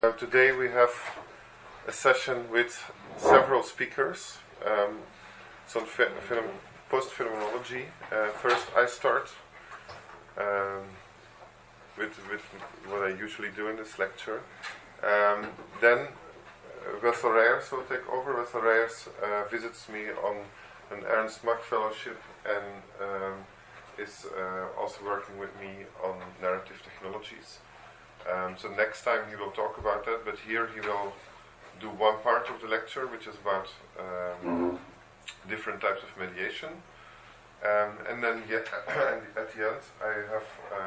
Today we have a session with several speakers. It's on post-phenomenology. First I start with what I usually do in this lecture. Then Wessel Reyers will take over. Wessel Reyers visits me on an Ernst Mach fellowship and is also working with me on narrative technologies. So next time he will talk about that, but here he will do one part of the lecture, which is about different types of mediation. And then at the end I have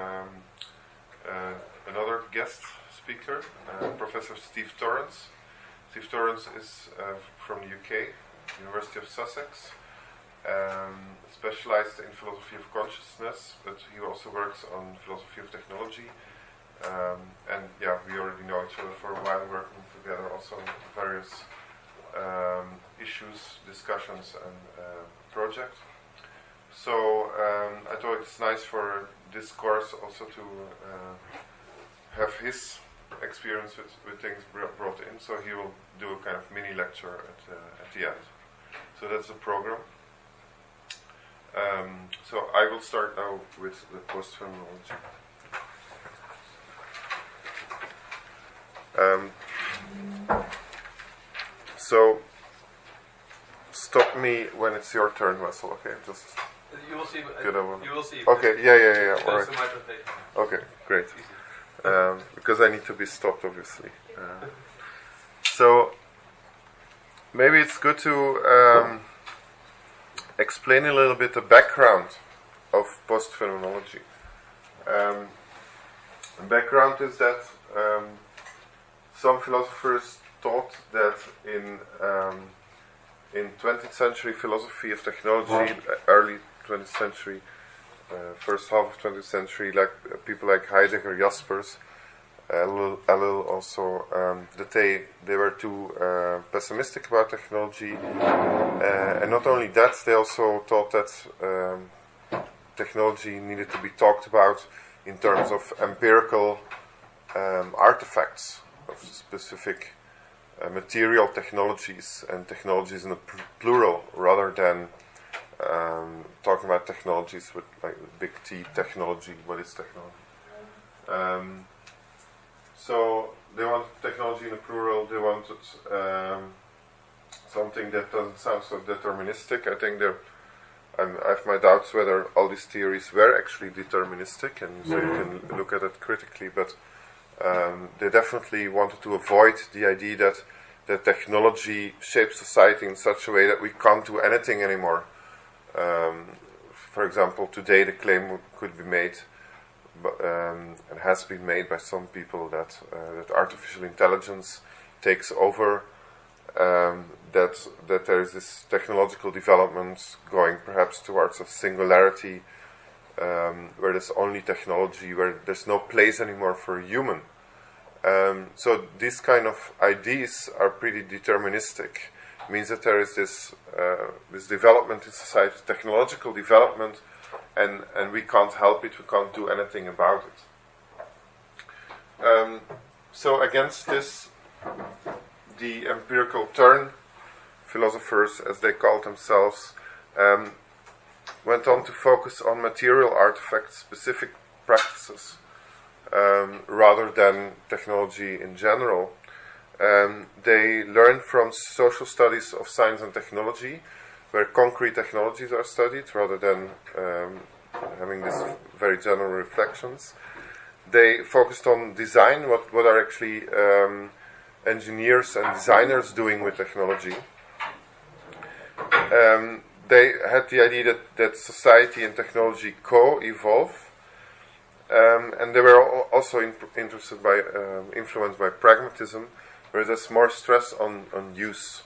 another guest speaker, Professor Steve Torrance. Steve Torrance is from the UK, University of Sussex, specialized in philosophy of consciousness, but he also works on philosophy of technology. And yeah, we already know each other for a while, working together also on various issues, discussions and projects. So I thought it's nice for this course also to have his experience with things brought in, so he will do a kind of mini lecture at the end. So that's the program. So I will start now with the post-phenomenology. So stop me when it's your turn, Wessel. Okay, just you will see. You will see. Okay, yeah. All right. Okay, great. Easy. Because I need to be stopped, obviously. So maybe it's good to explain a little bit the background of post-phenomenology. The background is that some philosophers thought that in 20th century philosophy of technology, early 20th century, first half of 20th century, like people like Heidegger, Jaspers, Ellul also, that they were too pessimistic about technology, and not only that, they also thought that technology needed to be talked about in terms of empirical artifacts of specific material technologies and technologies in a plural, rather than talking about technologies with like big T, technology. What is technology? So they wanted technology in a plural. They wanted something that doesn't sound so deterministic. I think I have my doubts whether all these theories were actually deterministic, and so you can look at it critically, but they definitely wanted to avoid the idea that technology shapes society in such a way that we can't do anything anymore. For example, today the claim could be made, and has been made by some people, that artificial intelligence takes over, that there is this technological development going perhaps towards a singularity, where there's only technology, where there's no place anymore for a human. So these kind of ideas are pretty deterministic. It means that there is this development in society, technological development, and we can't help it, we can't do anything about it. So against this, the empirical turn philosophers, as they called themselves, went on to focus on material artifacts, specific practices, rather than technology in general. They learned from social studies of science and technology, where concrete technologies are studied, rather than having these very general reflections. They focused on design, what are actually engineers and designers doing with technology. They had the idea that society and technology co-evolve, and they were also influenced by pragmatism, where there's more stress on use.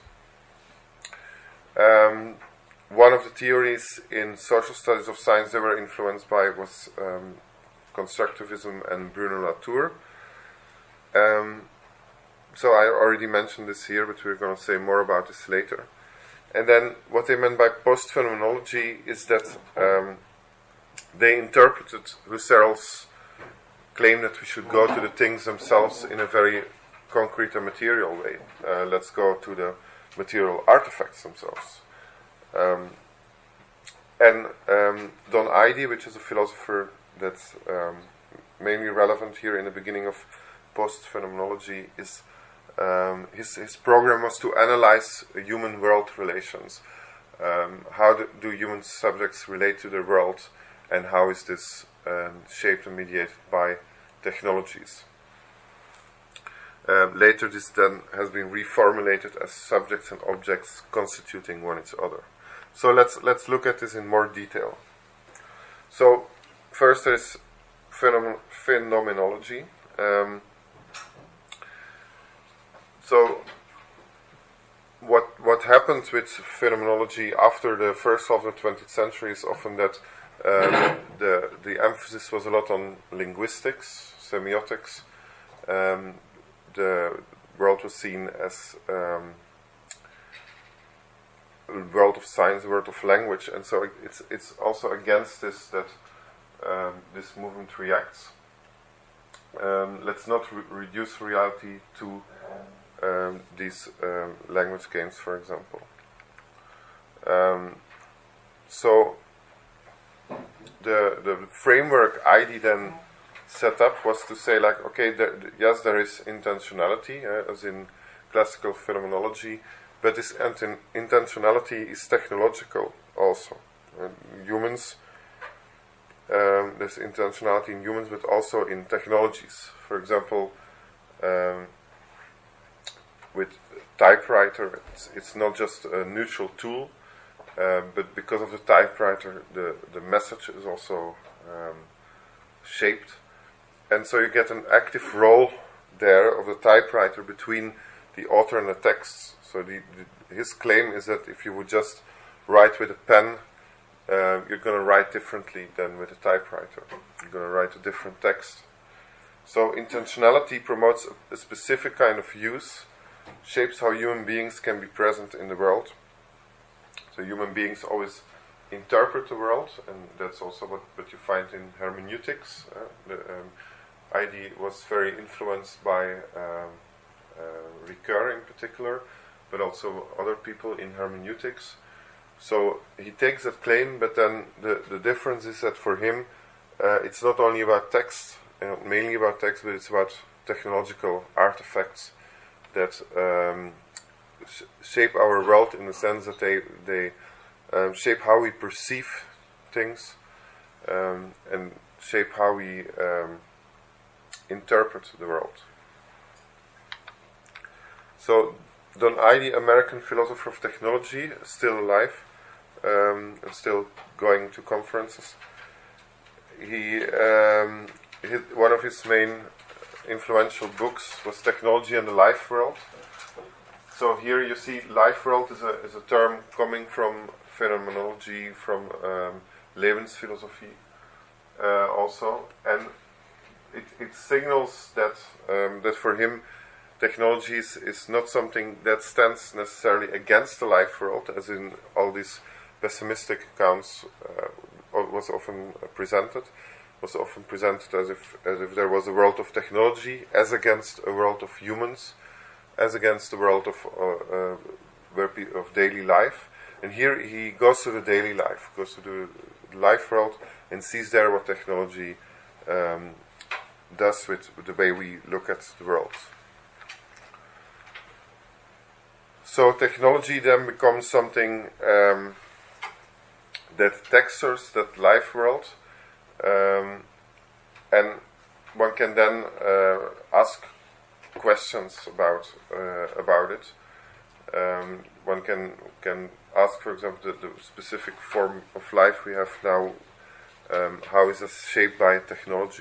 One of the theories in social studies of science they were influenced by was constructivism and Bruno Latour. So I already mentioned this here, but we're going to say more about this later. And then what they meant by post-phenomenology is that they interpreted Husserl's claim that we should go to the things themselves in a very concrete and material way. Let's go to the material artifacts themselves. Don Eide, which is a philosopher that's mainly relevant here in the beginning of post-phenomenology, is his program was to analyze human-world relations. How do human subjects relate to the world, and how is this shaped and mediated by technologies? Later this then has been reformulated as subjects and objects constituting one each other. So let's look at this in more detail. So first there is phenomenology. So what happens with phenomenology after the first half of the 20th century is often that the emphasis was a lot on linguistics, semiotics. The world was seen as a world of science, a world of language, and so it's also against this that this movement reacts. Let's not reduce reality to these language games, for example. So the framework Eide then set up was to say, like, okay, yes, there is intentionality, as in classical phenomenology, but this intentionality is technological also. Humans, there's intentionality in humans, but also in technologies. For example, with typewriter, it's not just a neutral tool, but because of the typewriter, the message is also shaped. And so you get an active role there of the typewriter between the author and the text. So his claim is that if you would just write with a pen, you're going to write differently than with a typewriter. You're going to write a different text. So intentionality promotes a specific kind of use, shapes how human beings can be present in the world. So human beings always interpret the world, and that's also what you find in hermeneutics. Eide was very influenced by Ricoeur in particular, but also other people in hermeneutics. So he takes that claim, but then the difference is that for him, it's not only about text, mainly about text, but it's about technological artifacts that shape our world in the sense that they shape how we perceive things and shape how we interpret the world. So Don Eide, American philosopher of technology, still alive and still going to conferences. One of his main influential books was Technology and the Life World. So here you see life world is a term coming from phenomenology, from Lebensphilosophie also, and it signals that that for him technology is not something that stands necessarily against the life world, as in all these pessimistic accounts was often presented as if there was a world of technology as against a world of humans, as against the world of daily life. And here he goes to the daily life, goes to the life world, and sees there what technology does with the way we look at the world. So technology then becomes something that textures that life world, and one can then ask questions about it. One can ask, for example, the specific form of life we have now. How is this shaped by technology?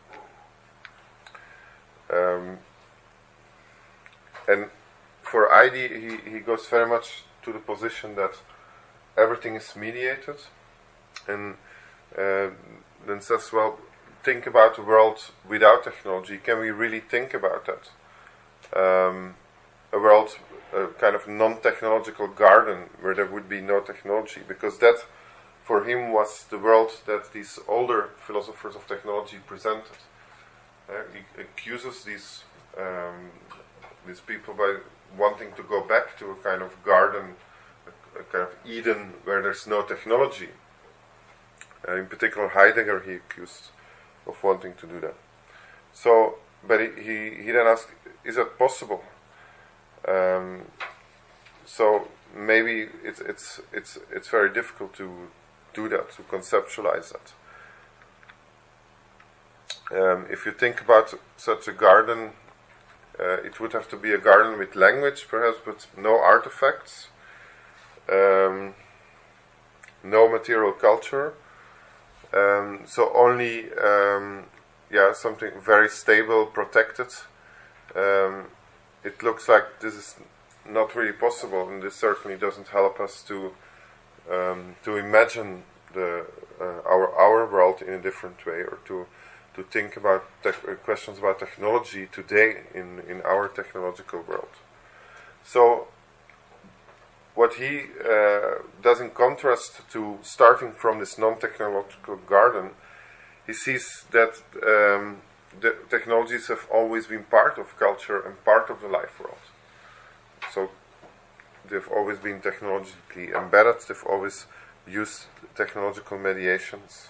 And for Eide, he goes very much to the position that everything is mediated, and then says, well, think about the world without technology. Can we really think about that? A world, a kind of non-technological garden where there would be no technology, because that, for him, was the world that these older philosophers of technology presented. He accuses these these people by wanting to go back to a kind of garden, a kind of Eden where there's no technology. In particular, Heidegger he accused of wanting to do that. So, but he then asked, is that possible? So maybe it's very difficult to do that, to conceptualize that. If you think about such a garden, it would have to be a garden with language, perhaps, but no artifacts, no material culture. So only, something very stable, protected. It looks like this is not really possible, and this certainly doesn't help us to imagine our world in a different way, or to think about questions about technology today in our technological world. So what he does in contrast to starting from this non-technological garden, he sees that the technologies have always been part of culture and part of the life world. So they've always been technologically embedded, they've always used technological mediations.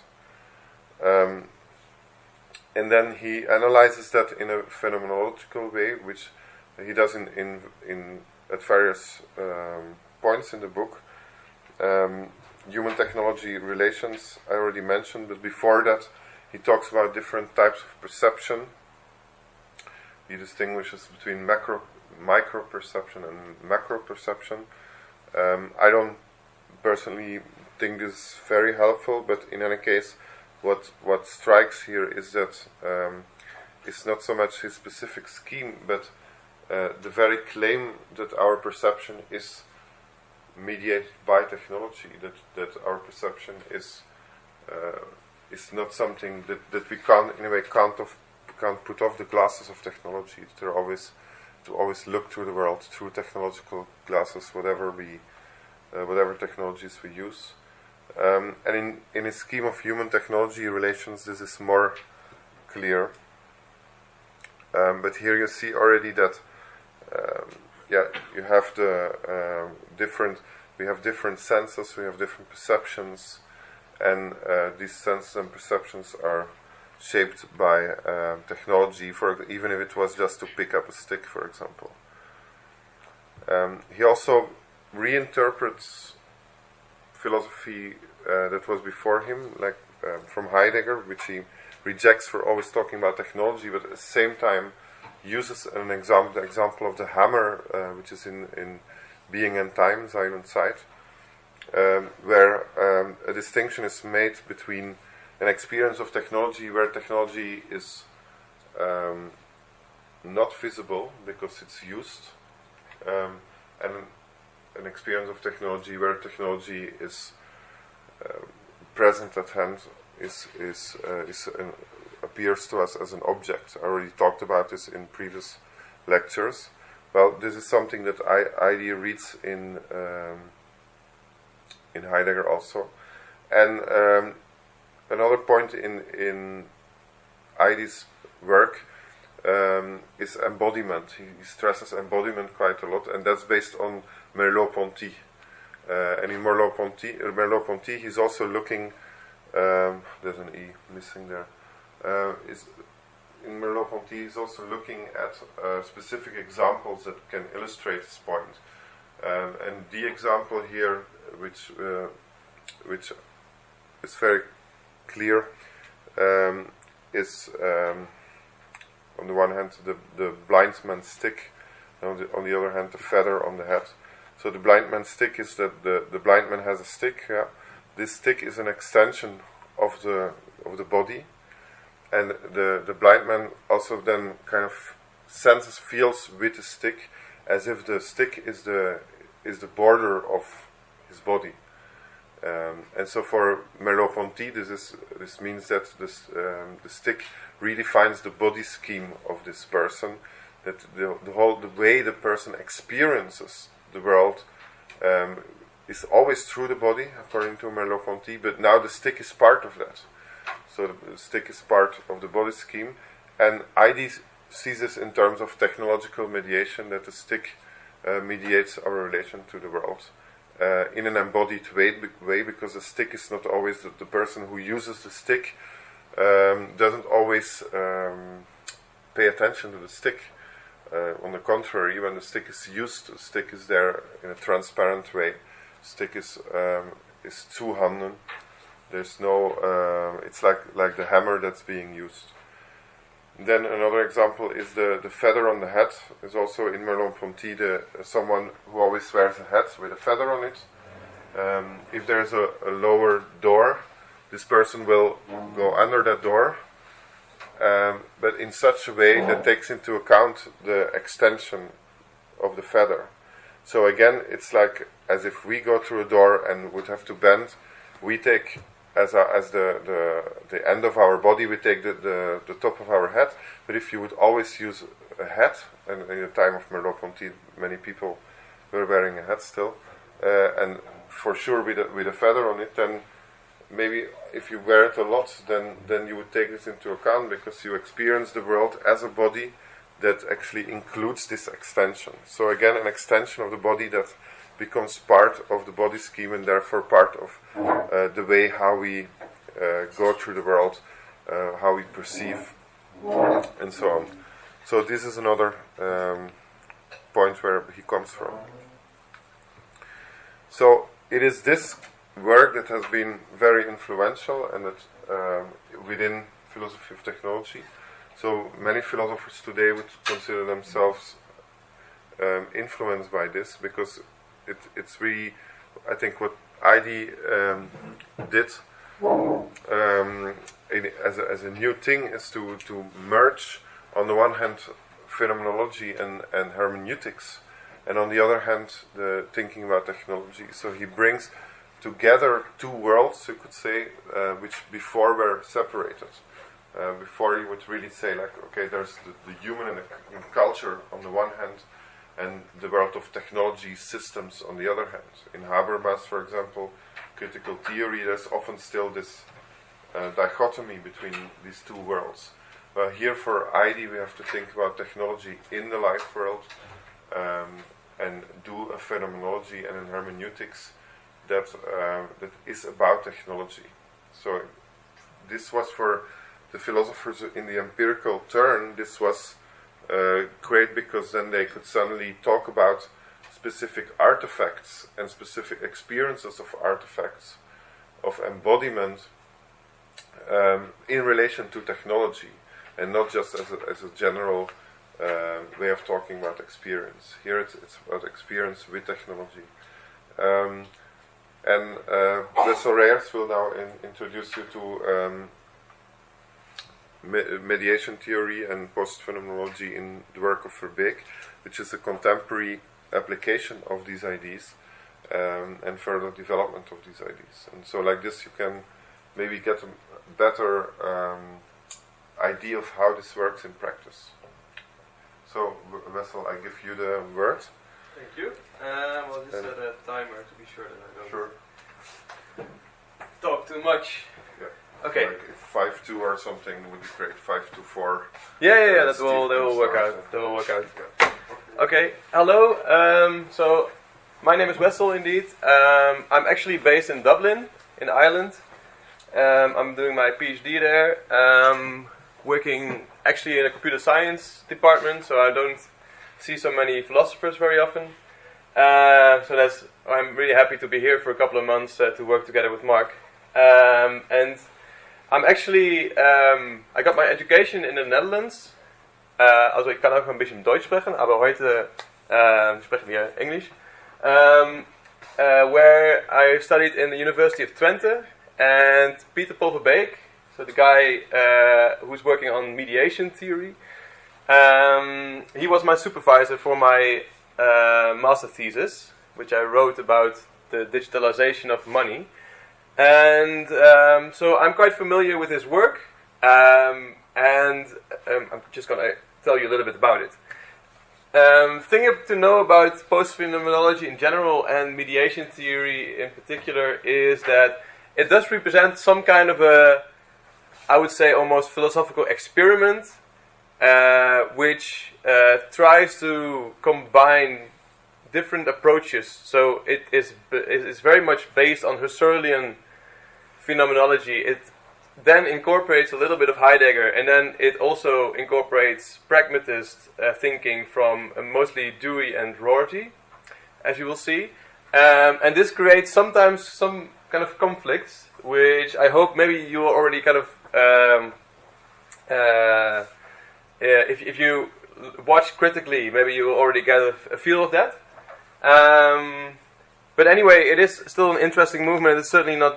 And then he analyzes that in a phenomenological way, which he does in at various points in the book. Human-technology relations I already mentioned, but before that he talks about different types of perception. He distinguishes between micro-perception and macro-perception. I don't personally think this is very helpful, but in any case, what strikes here is that it's not so much his specific scheme, but the very claim that our perception is mediated by technology, that our perception is not something that we can't put off the glasses of technology. To always look through the world through technological glasses, whatever technologies we use. And in a scheme of human-technology relations, this is more clear. But here you see already that, you have we have different senses, we have different perceptions, and these senses and perceptions are shaped by technology, even if it was just to pick up a stick, for example. He also reinterprets philosophy that was before him, like from Heidegger, which he rejects for always talking about technology, but at the same time uses the example of the hammer, which is in Being and Time, Sein und Zeit, where a distinction is made between an experience of technology where technology is not visible because it's used, and an experience of technology where technology is present at hand, appears to us as an object. I already talked about this in previous lectures. Well, this is something that Heidi reads in Heidegger also. And another point in Heidi's work is embodiment. He stresses embodiment quite a lot, and that's based on Merleau-Ponty. And in Merleau-Ponty, he's also looking. There's an E missing there. In Merleau-Ponty, he's also looking at specific examples that can illustrate this point. And the example here, which is very clear, is on the one hand the blind man's stick, and on the other hand the feather on the head. So the blind man's stick is that the blind man has a stick. Yeah? This stick is an extension of the body, and the blind man also then kind of feels with the stick as if the stick is the border of his body. And so for Merleau-Ponty, this means that the stick redefines the body scheme of this person. That the way the person experiences the world is always through the body, according to Merleau-Ponty. But now the stick is part of that. So the stick is part of the body scheme, and Heidi sees this in terms of technological mediation, that the stick mediates our relation to the world in an embodied way, because the stick is not always the person who uses the stick doesn't always pay attention to the stick. On the contrary, when the stick is used, the stick is there in a transparent way. Stick is zuhanden. There's no. It's like the hammer that's being used. Then another example is the feather on the hat. Is also in Merleau-Ponty someone who always wears a hat with a feather on it. If there's a lower door, this person will go under that door, but in such a way that takes into account the extension of the feather. So again, it's like as if we go through a door and would have to bend. We take as the end of our body, we take the top of our head. But if you would always use a hat, and in the time of Merleau-Ponty, many people were wearing a hat still, and for sure with a feather on it, then maybe if you wear it a lot, then you would take this into account, because you experience the world as a body that actually includes this extension. So again, an extension of the body that becomes part of the body scheme, and therefore part of the way how we go through the world, how we perceive, and so on. So this is another point where he comes from. So it is this work that has been very influential, and that within philosophy of technology. So many philosophers today would consider themselves influenced by this, because it's really, I think, what Heidi did as a new thing is to merge, on the one hand, phenomenology and hermeneutics, and on the other hand, the thinking about technology. So he brings together two worlds, you could say, which before were separated. Before you would really say, like, okay, there's the human and culture on the one hand, and the world of technology systems on the other hand. In Habermas, for example, critical theory, there's often still this dichotomy between these two worlds. But here for Heidi, we have to think about technology in the life world, and do a phenomenology and a hermeneutics that is about technology. So this was for the philosophers in the empirical turn, this was great, because then they could suddenly talk about specific artifacts and specific experiences of artifacts, of embodiment in relation to technology, and not just as a general way of talking about experience. Here it's about experience with technology. And Wessel Reyers will now introduce you to mediation theory and post-phenomenology in the work of Verbeek, which is a contemporary application of these ideas and further development of these ideas. And so like this you can maybe get a better idea of how this works in practice. So Wessel, I give you the word. Thank you. We'll just set a timer to be sure that I don't talk too much. Yeah. Okay. Like 5-2 or something would be great. 5-4. Yeah. That will work out. That will work out. Yeah. Okay. Hello. So my name is Wessel. Indeed. I'm actually based in Dublin, in Ireland. I'm doing my PhD there. Working actually in a computer science department, so I don't see so many philosophers very often. So I'm really happy to be here for a couple of months to work together with Mark. And I'm actually, I got my education in the Netherlands. Also ich kann auch ein bisschen Deutsch sprechen, aber heute sprechen wir English. Where I studied in the University of Twente, and Peter Paul Verbeek, so the guy who's working on mediation theory, he was my supervisor for my master thesis, which I wrote about the digitalization of money. And so I'm quite familiar with his work, and I'm just going to tell you a little bit about it. Thing to know about post-phenomenology in general and mediation theory in particular is that it does represent some kind of a, I would say, almost philosophical experiment which tries to combine different approaches. So it is very much based on Husserlian phenomenology. It then incorporates a little bit of Heidegger, and then it also incorporates pragmatist thinking from mostly Dewey and Rorty, as you will see. And this creates sometimes some kind of conflicts, which I hope maybe you will already kind of, if you watch critically, maybe you will already get a feel of that. But anyway, it is still an interesting movement. It's certainly not.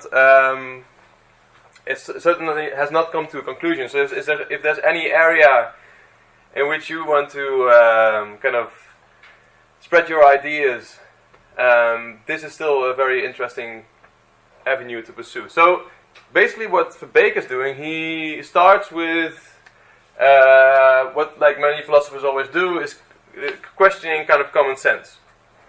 It certainly has not come to a conclusion. So if there's any area in which you want to kind of spread your ideas, this is still a very interesting avenue to pursue. So basically what Verbeek is doing, he starts with what like many philosophers always do, is questioning kind of common sense.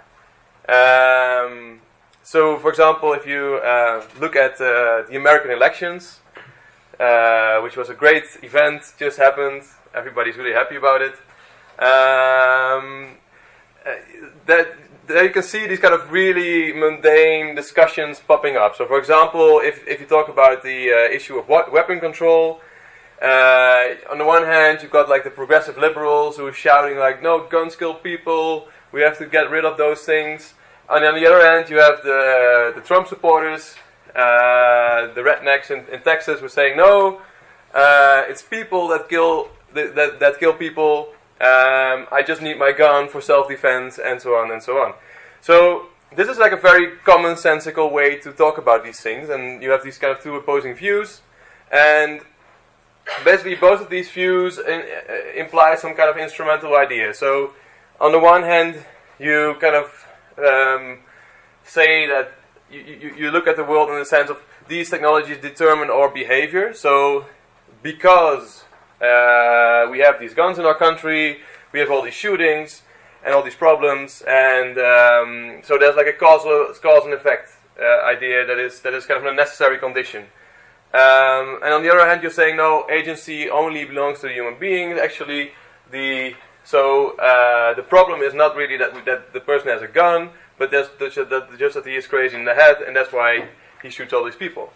So, for example, if you look at the American elections, which was a great event, just happened, everybody's really happy about it, there you can see these kind of really mundane discussions popping up. So, for example, if you talk about the issue of weapon control, on the one hand, you've got like the progressive liberals who are shouting like, no, guns kill people, we have to get rid of those things. And on the other hand, you have the Trump supporters, the rednecks in Texas, who are saying, no, it's people that kill that kill people. I just need my gun for self-defense, and so on and so on. So this is like a very commonsensical way to talk about these things, and you have these kind of two opposing views, and basically both of these views imply some kind of instrumental idea. So on the one hand, you kind of say that you look at the world in the sense of these technologies determine our behavior. So because we have these guns in our country, we have all these shootings and all these problems, and so there's like a cause and effect idea that is kind of a necessary condition. And on the other hand, you're saying no, agency only belongs to the human being. Actually, the problem is not really that the person has a gun, but just that he is crazy in the head, and that's why he shoots all these people.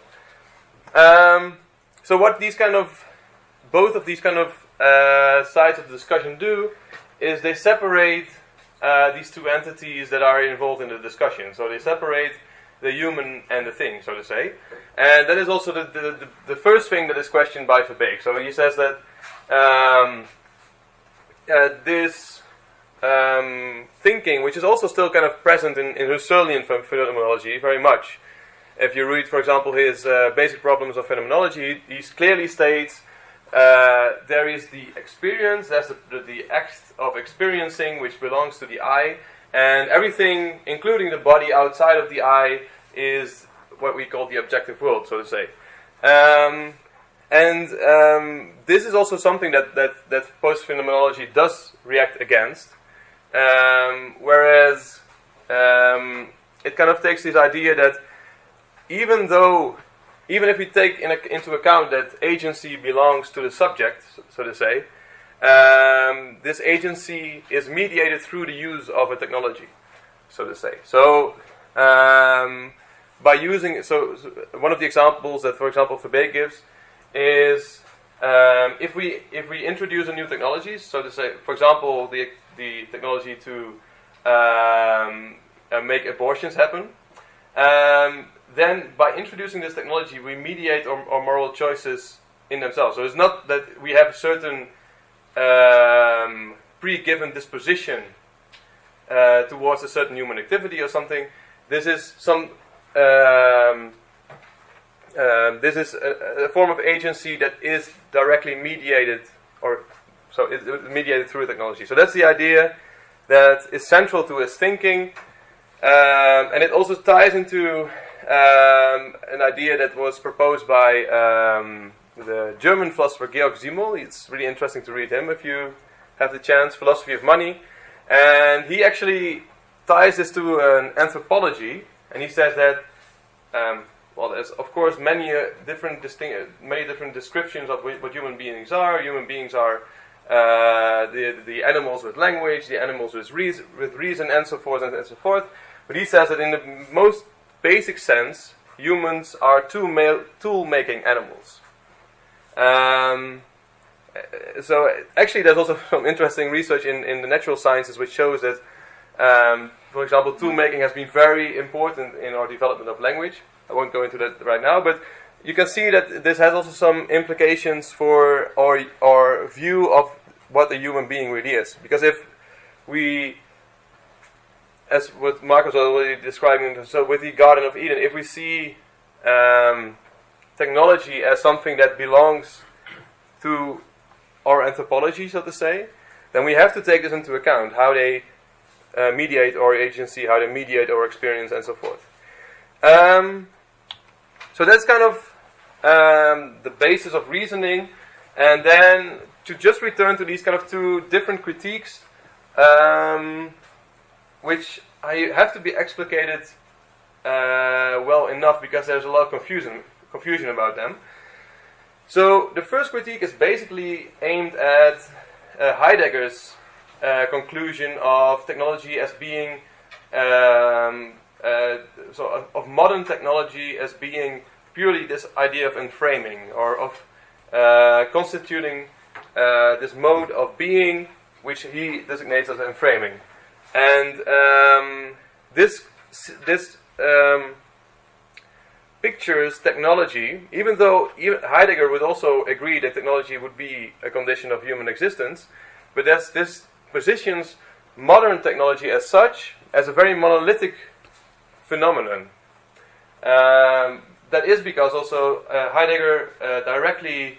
So what both of these kind of sides of the discussion do is they separate these two entities that are involved in the discussion. So they separate the human and the thing, so to say. And that is also the first thing that is questioned by Verbeek. So he says that this thinking, which is also still kind of present in Husserlian phenomenology very much. If you read, for example, his Basic Problems of Phenomenology, he clearly states there is the experience, that's the act of experiencing, which belongs to the I, and everything, including the body outside of the I, is what we call the objective world, so to say. This is also something that post-phenomenology does react against, whereas it kind of takes this idea that even if we take into account that agency belongs to the subject, so to say, this agency is mediated through the use of a technology, so to say. So by using, so one of the examples that, for example, Verbeek gives is if we introduce a new technology, so to say, for example, the technology to make abortions happen, then by introducing this technology, we mediate our moral choices in themselves. So it's not that we have a certain pre-given disposition towards a certain human activity or something. This is some this is a form of agency that is directly mediated, or so it's mediated through technology. So that's the idea that is central to his thinking, and it also ties into an idea that was proposed by the German philosopher Georg Simmel. It's really interesting to read him if you have the chance, Philosophy of Money. And he actually ties this to an anthropology, and he says that well, there's of course many different descriptions of what human beings are. Human beings are the animals with language, the animals with reason, and so forth and so forth. But he says that in the most basic sense, humans are tool-making animals. So actually, there's also some interesting research in the natural sciences which shows that, for example, tool-making has been very important in our development of language. I won't go into that right now, but you can see that this has also some implications for our view of what a human being really is. Because if we, as what Mark was already describing, so with the Garden of Eden, if we see technology as something that belongs to our anthropology, so to say, then we have to take this into account, how they mediate our agency, how they mediate our experience, and so forth. So that's kind of the basis of reasoning. And then to just return to these kind of two different critiques, which have to be explicated well enough, because there's a lot of confusion about them. So the first critique is basically aimed at Heidegger's conclusion of technology as being of modern technology as being purely this idea of enframing, or of constituting this mode of being which he designates as enframing. And this pictures technology, even though Heidegger would also agree that technology would be a condition of human existence, but this positions modern technology as such as a very monolithic phenomenon. That is because also Heidegger directly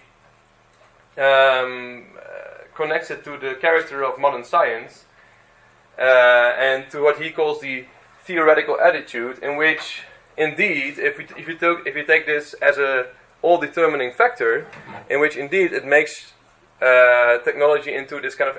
connects it to the character of modern science, and to what he calls the theoretical attitude, in which, indeed, if you take this as a all-determining factor, in which indeed it makes technology into this kind of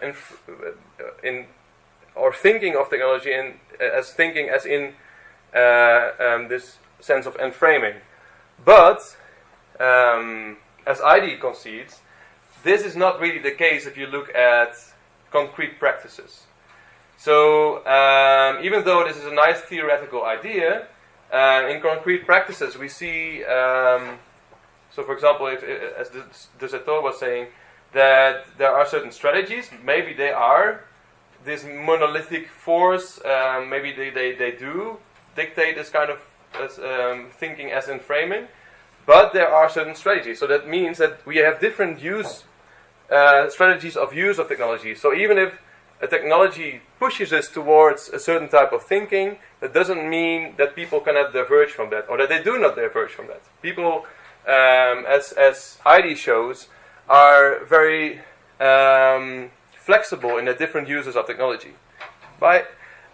or thinking of technology as in this sense of enframing. But as ID concedes, this is not really the case if you look at concrete practices. So even though this is a nice theoretical idea, in concrete practices we see, so for example, as de Certeau was saying, that there are certain strategies, maybe they are this monolithic force, maybe they do dictate this kind of thinking as enframing, but there are certain strategies. So that means that we have different strategies of use of technology. So even if a technology pushes us towards a certain type of thinking, that doesn't mean that people cannot diverge from that, or that they do not diverge from that. People, as Heidi shows, are very flexible in the different uses of technology. Right?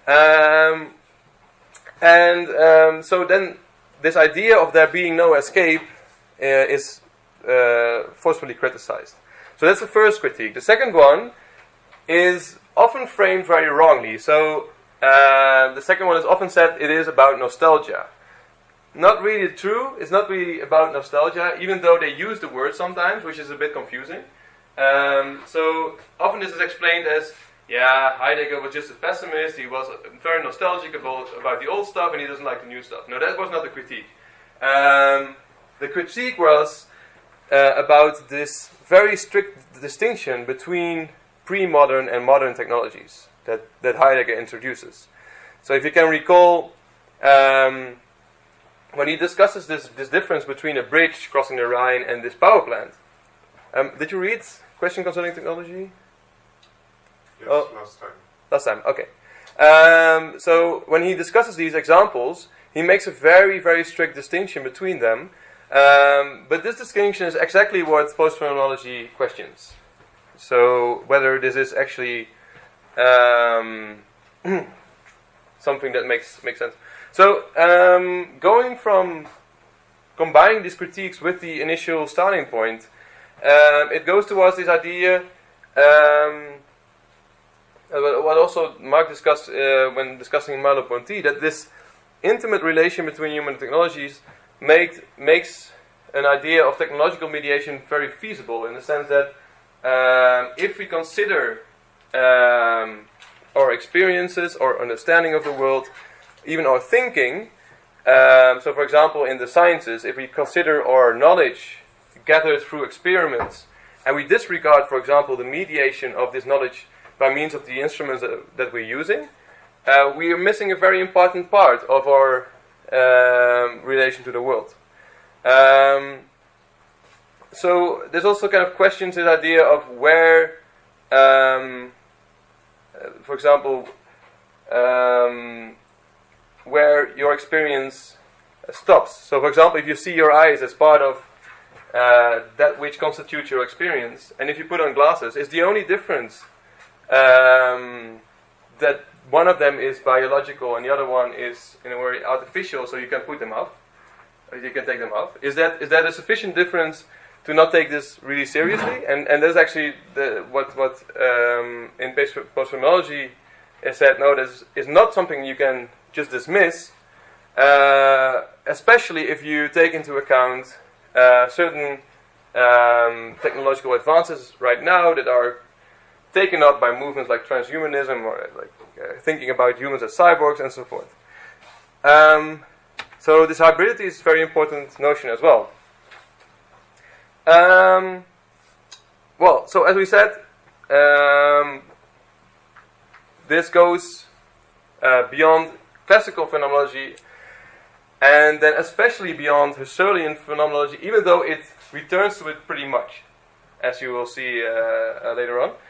So then this idea of there being no escape is forcefully criticized. So that's the first critique. The second one is often framed very wrongly. So the second one is often said it is about nostalgia. Not really true. It's not really about nostalgia, even though they use the word sometimes, which is a bit confusing. So often this is explained as, yeah, Heidegger was just a pessimist, he was very nostalgic about the old stuff, and he doesn't like the new stuff. No, that was not the critique. The critique was about this very strict distinction between pre-modern and modern technologies that Heidegger introduces. So if you can recall, when he discusses this difference between a bridge crossing the Rhine and this power plant, did you read Question Concerning Technology? Yes, last time, okay. So when he discusses these examples, he makes a very, very strict distinction between them. But this distinction is exactly what post-phenomenology questions. So whether this is actually something that makes sense. So going from combining these critiques with the initial starting point, it goes towards this idea, what also Mark discussed when discussing Merleau-Ponty, that this intimate relation between human technologies makes an idea of technological mediation very feasible, in the sense that if we consider our experiences, our understanding of the world, even our thinking, so for example in the sciences, if we consider our knowledge gathered through experiments, and we disregard, for example, the mediation of this knowledge by means of the instruments that we're using, we are missing a very important part of our relation to the world. So there's also kind of questions this idea of where, for example, where your experience stops. So for example, if you see your eyes as part of that which constitutes your experience, and if you put on glasses, is the only difference that one of them is biological and the other one is in a way artificial, so you can put them off, or you can take them off. Is that a sufficient difference to not take this really seriously? And that's actually what in post-phenomenology is said. No, this is not something you can just dismiss, especially if you take into account certain technological advances right now that are taken up by movements like transhumanism, or like thinking about humans as cyborgs and so forth. So this hybridity is a very important notion as well. Well, so as we said, this goes beyond classical phenomenology, and then especially beyond Husserlian phenomenology, even though it returns to it pretty much, as you will see later on.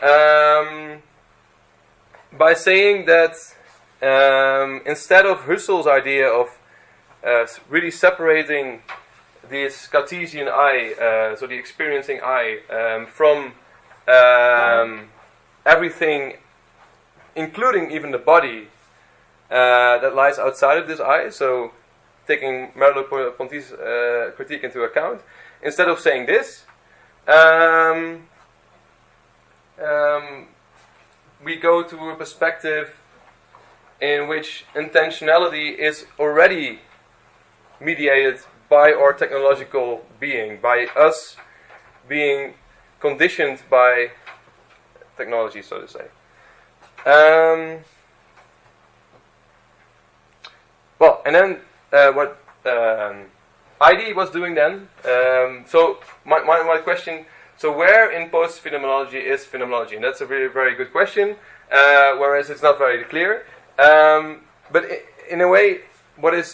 By saying that instead of Husserl's idea of really separating this Cartesian I, so the experiencing I, from everything, including even the body that lies outside of this I, so taking Merleau-Ponty's critique into account, instead of saying this, we go to a perspective in which intentionality is already mediated by our technological being, by us being conditioned by technology, so to say. Well, and then what Heidi was doing then, so my question, so where in post-phenomenology is phenomenology? And that's a very, very good question, whereas it's not very clear. But in a way, what is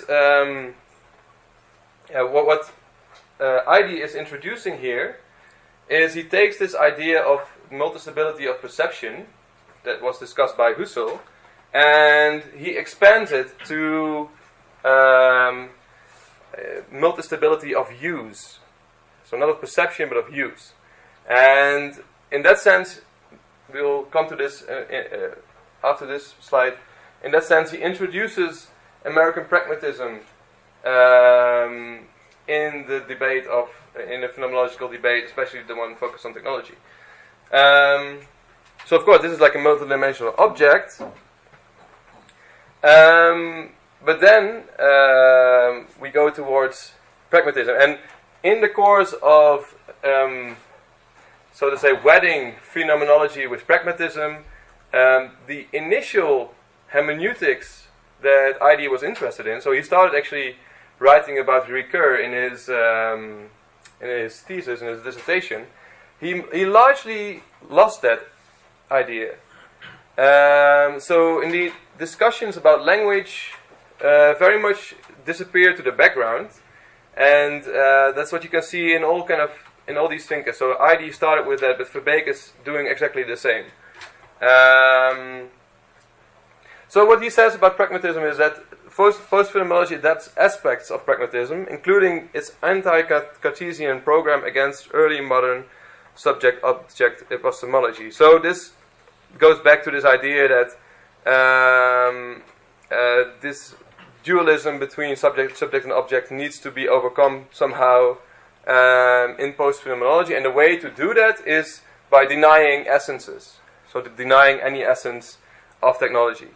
what Heidi is introducing here is he takes this idea of multiplicity of perception that was discussed by Husserl, and he expands it to multiplicity of use. So not of perception, but of use. And in that sense, we'll come to this after this slide. In that sense, he introduces American pragmatism in the debate in the phenomenological debate, especially the one focused on technology. So of course, this is like a multidimensional object. But then we go towards pragmatism, and in the course of, so to say, wedding phenomenology with pragmatism, the initial hermeneutics that Heidi was interested in. So he started actually writing about Ricoeur in his thesis, in his dissertation. He largely lost that idea. So indeed, discussions about language very much disappeared to the background, and that's what you can see in all these thinkers. So Heidi started with that, but Verbeek is doing exactly the same. So what he says about pragmatism is that post-phenomenology adapts aspects of pragmatism, including its anti-Cartesian program against early modern subject-object epistemology. So this goes back to this idea that this dualism between subject and object needs to be overcome somehow in post-phenomenology, and the way to do that is by denying essences, so denying any essence of technology.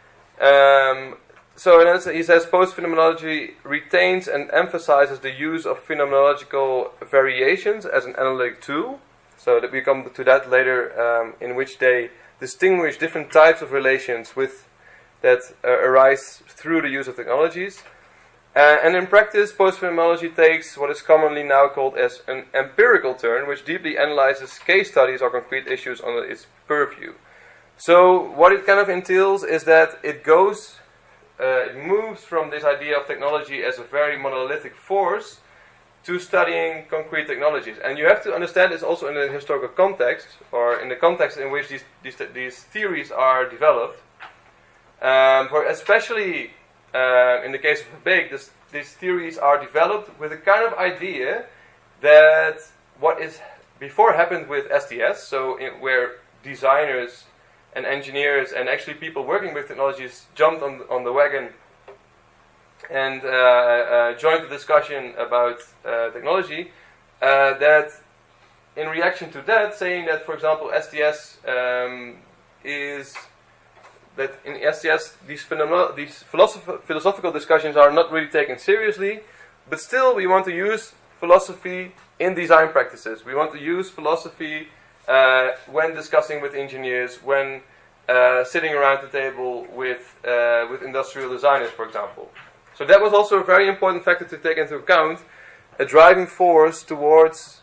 So in essence, he says post-phenomenology retains and emphasizes the use of phenomenological variations as an analytic tool. So that we come to that later, in which they distinguish different types of relations that arise through the use of technologies. And in practice, post-phenomenology takes what is commonly now called as an empirical turn, which deeply analyzes case studies or concrete issues under its purview. So what it kind of entails is that it moves from this idea of technology as a very monolithic force to studying concrete technologies. And you have to understand this also in a historical context, or in the context in which these theories are developed. For especially in the case of Verbeek, these theories are developed with a kind of idea that what is before happened with STS, so where designers and engineers and actually people working with technologies jumped on the wagon and joined the discussion about technology, that in reaction to that, saying that, for example, STS is that in STS these philosophical discussions are not really taken seriously, but still we want to use philosophy in design practices. We want to use philosophy when discussing with engineers, when sitting around the table with industrial designers, for example. So that was also a very important factor to take into account, a driving force towards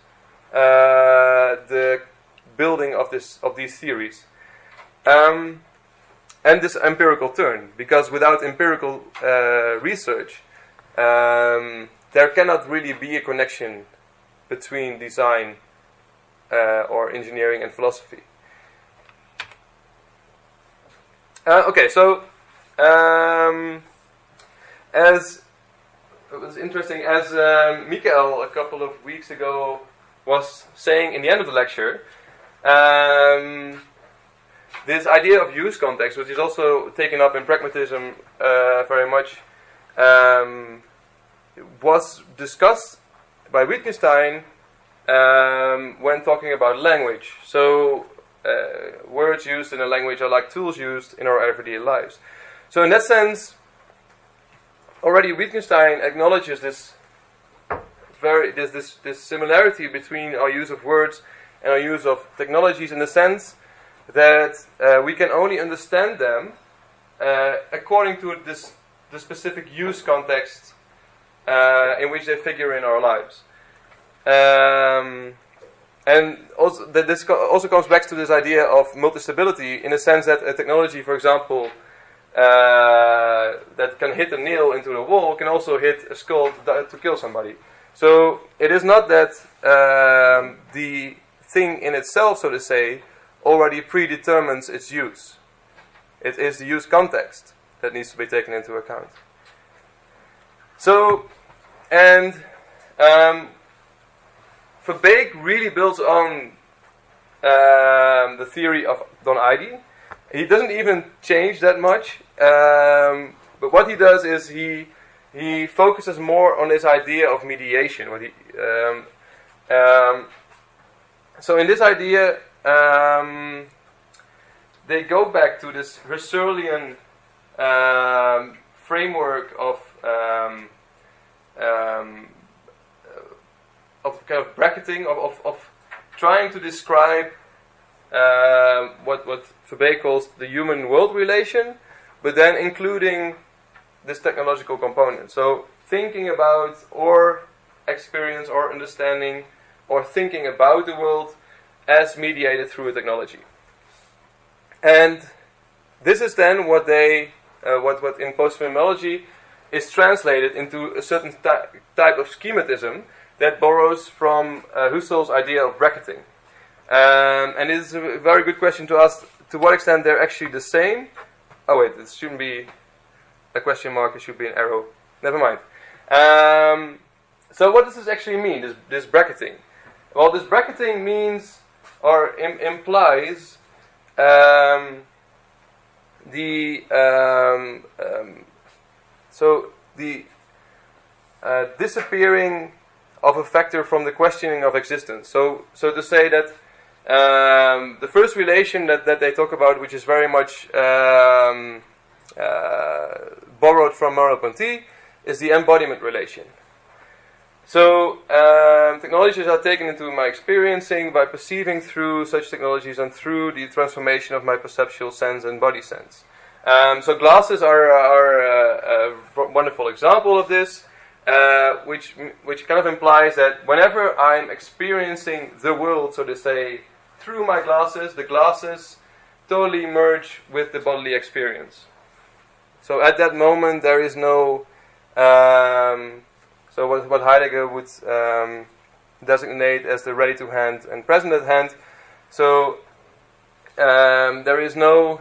the building of these theories. And this empirical turn, because without empirical research, there cannot really be a connection between design or engineering and philosophy. Okay, so as it was interesting, as Mikael a couple of weeks ago was saying in the end of the lecture, this idea of use context, which is also taken up in pragmatism very much, was discussed by Wittgenstein when talking about language. So words used in a language are like tools used in our everyday lives. So in that sense, already Wittgenstein acknowledges this similarity between our use of words and our use of technologies, in the sense that we can only understand them according to the specific use context in which they figure in our lives. And also this also comes back to this idea of multistability, in the sense that a technology, for example, that can hit a nail into the wall can also hit a skull to kill somebody. So it is not that the thing in itself, so to say, already predetermines its use. It is the use context that needs to be taken into account. So, and Verbeek really builds on the theory of Don Eide. He doesn't even change that much, but what he does is he focuses more on this idea of mediation. So in this idea, they go back to this Husserlian framework of kind of bracketing, of trying to describe what Verbeek calls the human-world relation, but then including this technological component. So thinking about or experience or understanding or thinking about the world as mediated through a technology. And this is then what in post-phenomenology is translated into a certain type of schematism that borrows from Husserl's idea of bracketing. And it is a very good question to ask to what extent they're actually the same. Oh wait, it shouldn't be a question mark, it should be an arrow. Never mind. So what does this actually mean, this bracketing? Well, this bracketing means, or implies, the disappearing of a factor from the questioning of existence. So to say that the first relation that they talk about, which is very much borrowed from Merleau-Ponty, is the embodiment relation. So technologies are taken into my experiencing by perceiving through such technologies and through the transformation of my perceptual sense and body sense. So glasses are a wonderful example of this, which kind of implies that whenever I'm experiencing the world, so to say, through my glasses, the glasses totally merge with the bodily experience. So at that moment there is no... So what Heidegger would designate as the ready to hand and present at hand. So there is no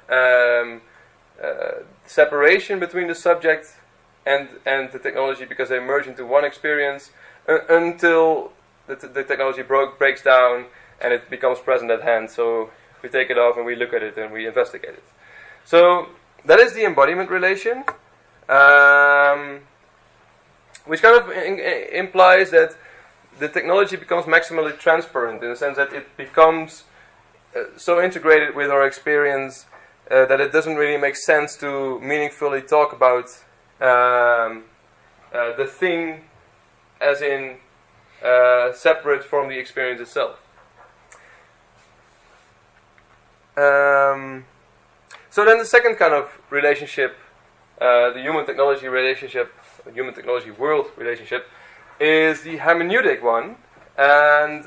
separation between the subject and the technology, because they merge into one experience until the technology breaks down and it becomes present at hand. So we take it off and we look at it and we investigate it. So that is the embodiment relation. Which kind of implies that the technology becomes maximally transparent, in the sense that it becomes so integrated with our experience that it doesn't really make sense to meaningfully talk about the thing as in separate from the experience itself. So then the second kind of relationship, the human-technology relationship, human-technology world relationship, is the hermeneutic one, and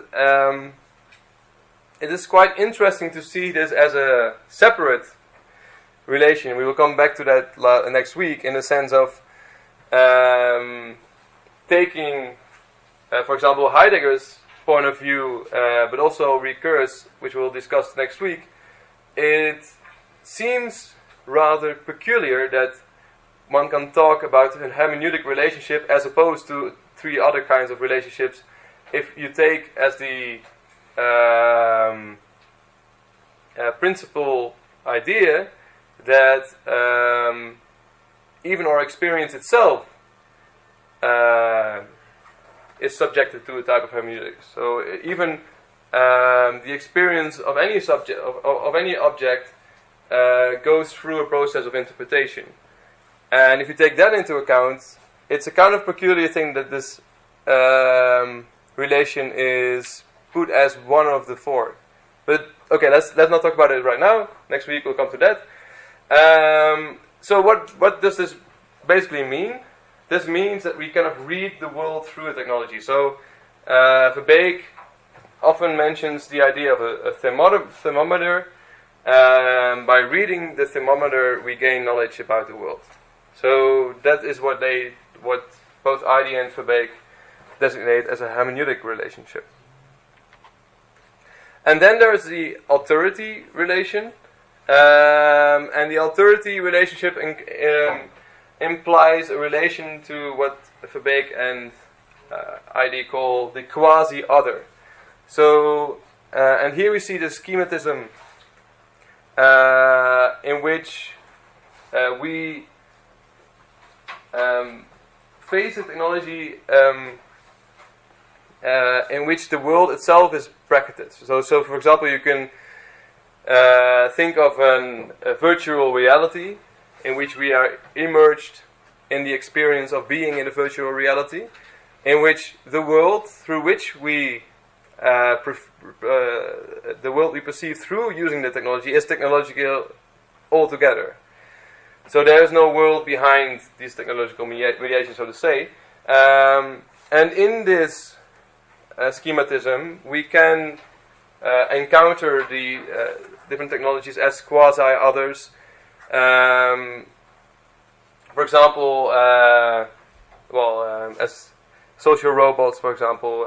it is quite interesting to see this as a separate relation. We will come back to that next week, in the sense of taking, for example, Heidegger's point of view, but also Ricoeur's, which we'll discuss next week. It seems rather peculiar that one can talk about a hermeneutic relationship as opposed to three other kinds of relationships, if you take as the principal idea that even our experience itself is subjected to a type of hermeneutic. So even the experience of any subject of any object goes through a process of interpretation. And if you take that into account, it's a kind of peculiar thing that this relation is put as one of the four. But okay, let's not talk about it right now. Next week we'll come to that. So what does this basically mean? This means that we kind of read the world through a technology. So Verbeek often mentions the idea of a thermometer. By reading the thermometer, we gain knowledge about the world. So that is what both Heidi and Verbeek designate as a hermeneutic relationship. And then there is the authority relation, and the authority relationship implies a relation to what Verbeek and Heidi call the quasi-other. So, and here we see the schematism in which we face a technology in which the world itself is bracketed. So for example, you can think of a virtual reality in which we are immersed in the experience of being in a virtual reality, in which the world through which we the world we perceive through using the technology is technological altogether. So there is no world behind these technological mediations, so to say. And in this schematism, we can encounter the different technologies as quasi-others. For example, as social robots, for example,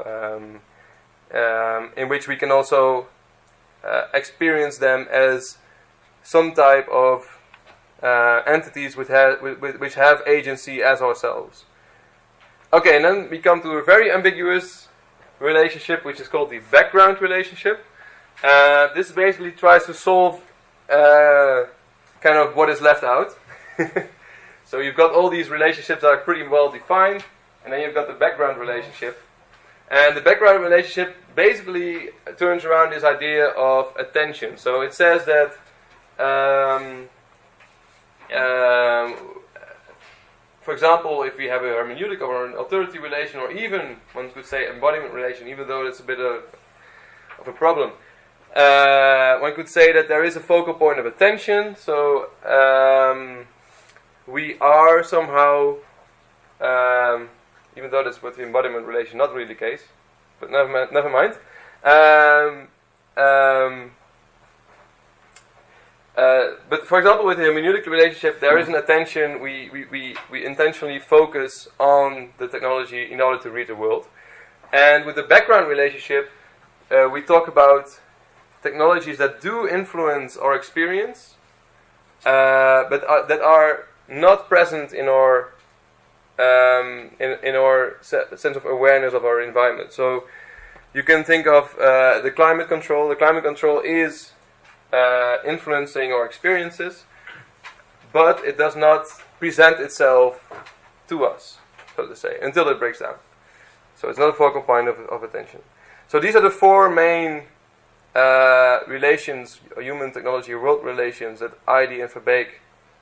in which we can also experience them as some type of entities which have agency as ourselves. Okay, and then we come to a very ambiguous relationship, which is called the background relationship. This basically tries to solve kind of what is left out. So you've got all these relationships that are pretty well defined, and then you've got the background relationship. And the background relationship basically turns around this idea of attention. So it says that, for example, if we have a hermeneutic or an authority relation, or even, one could say, embodiment relation, even though it's a bit of a problem, one could say that there is a focal point of attention. So we are somehow, even though that's with the embodiment relation not really the case, but never mind. But for example, with the hermeneutic relationship, there is an attention. We intentionally focus on the technology in order to read the world. And with the background relationship, we talk about technologies that do influence our experience, but that are not present in our in our sense of awareness of our environment. So you can think of the climate control. The climate control is influencing our experiences, but it does not present itself to us, so to say, until it breaks down. So it's not a focal point of attention. So these are the four main relations, human technology world relations, that Heidi and Verbeek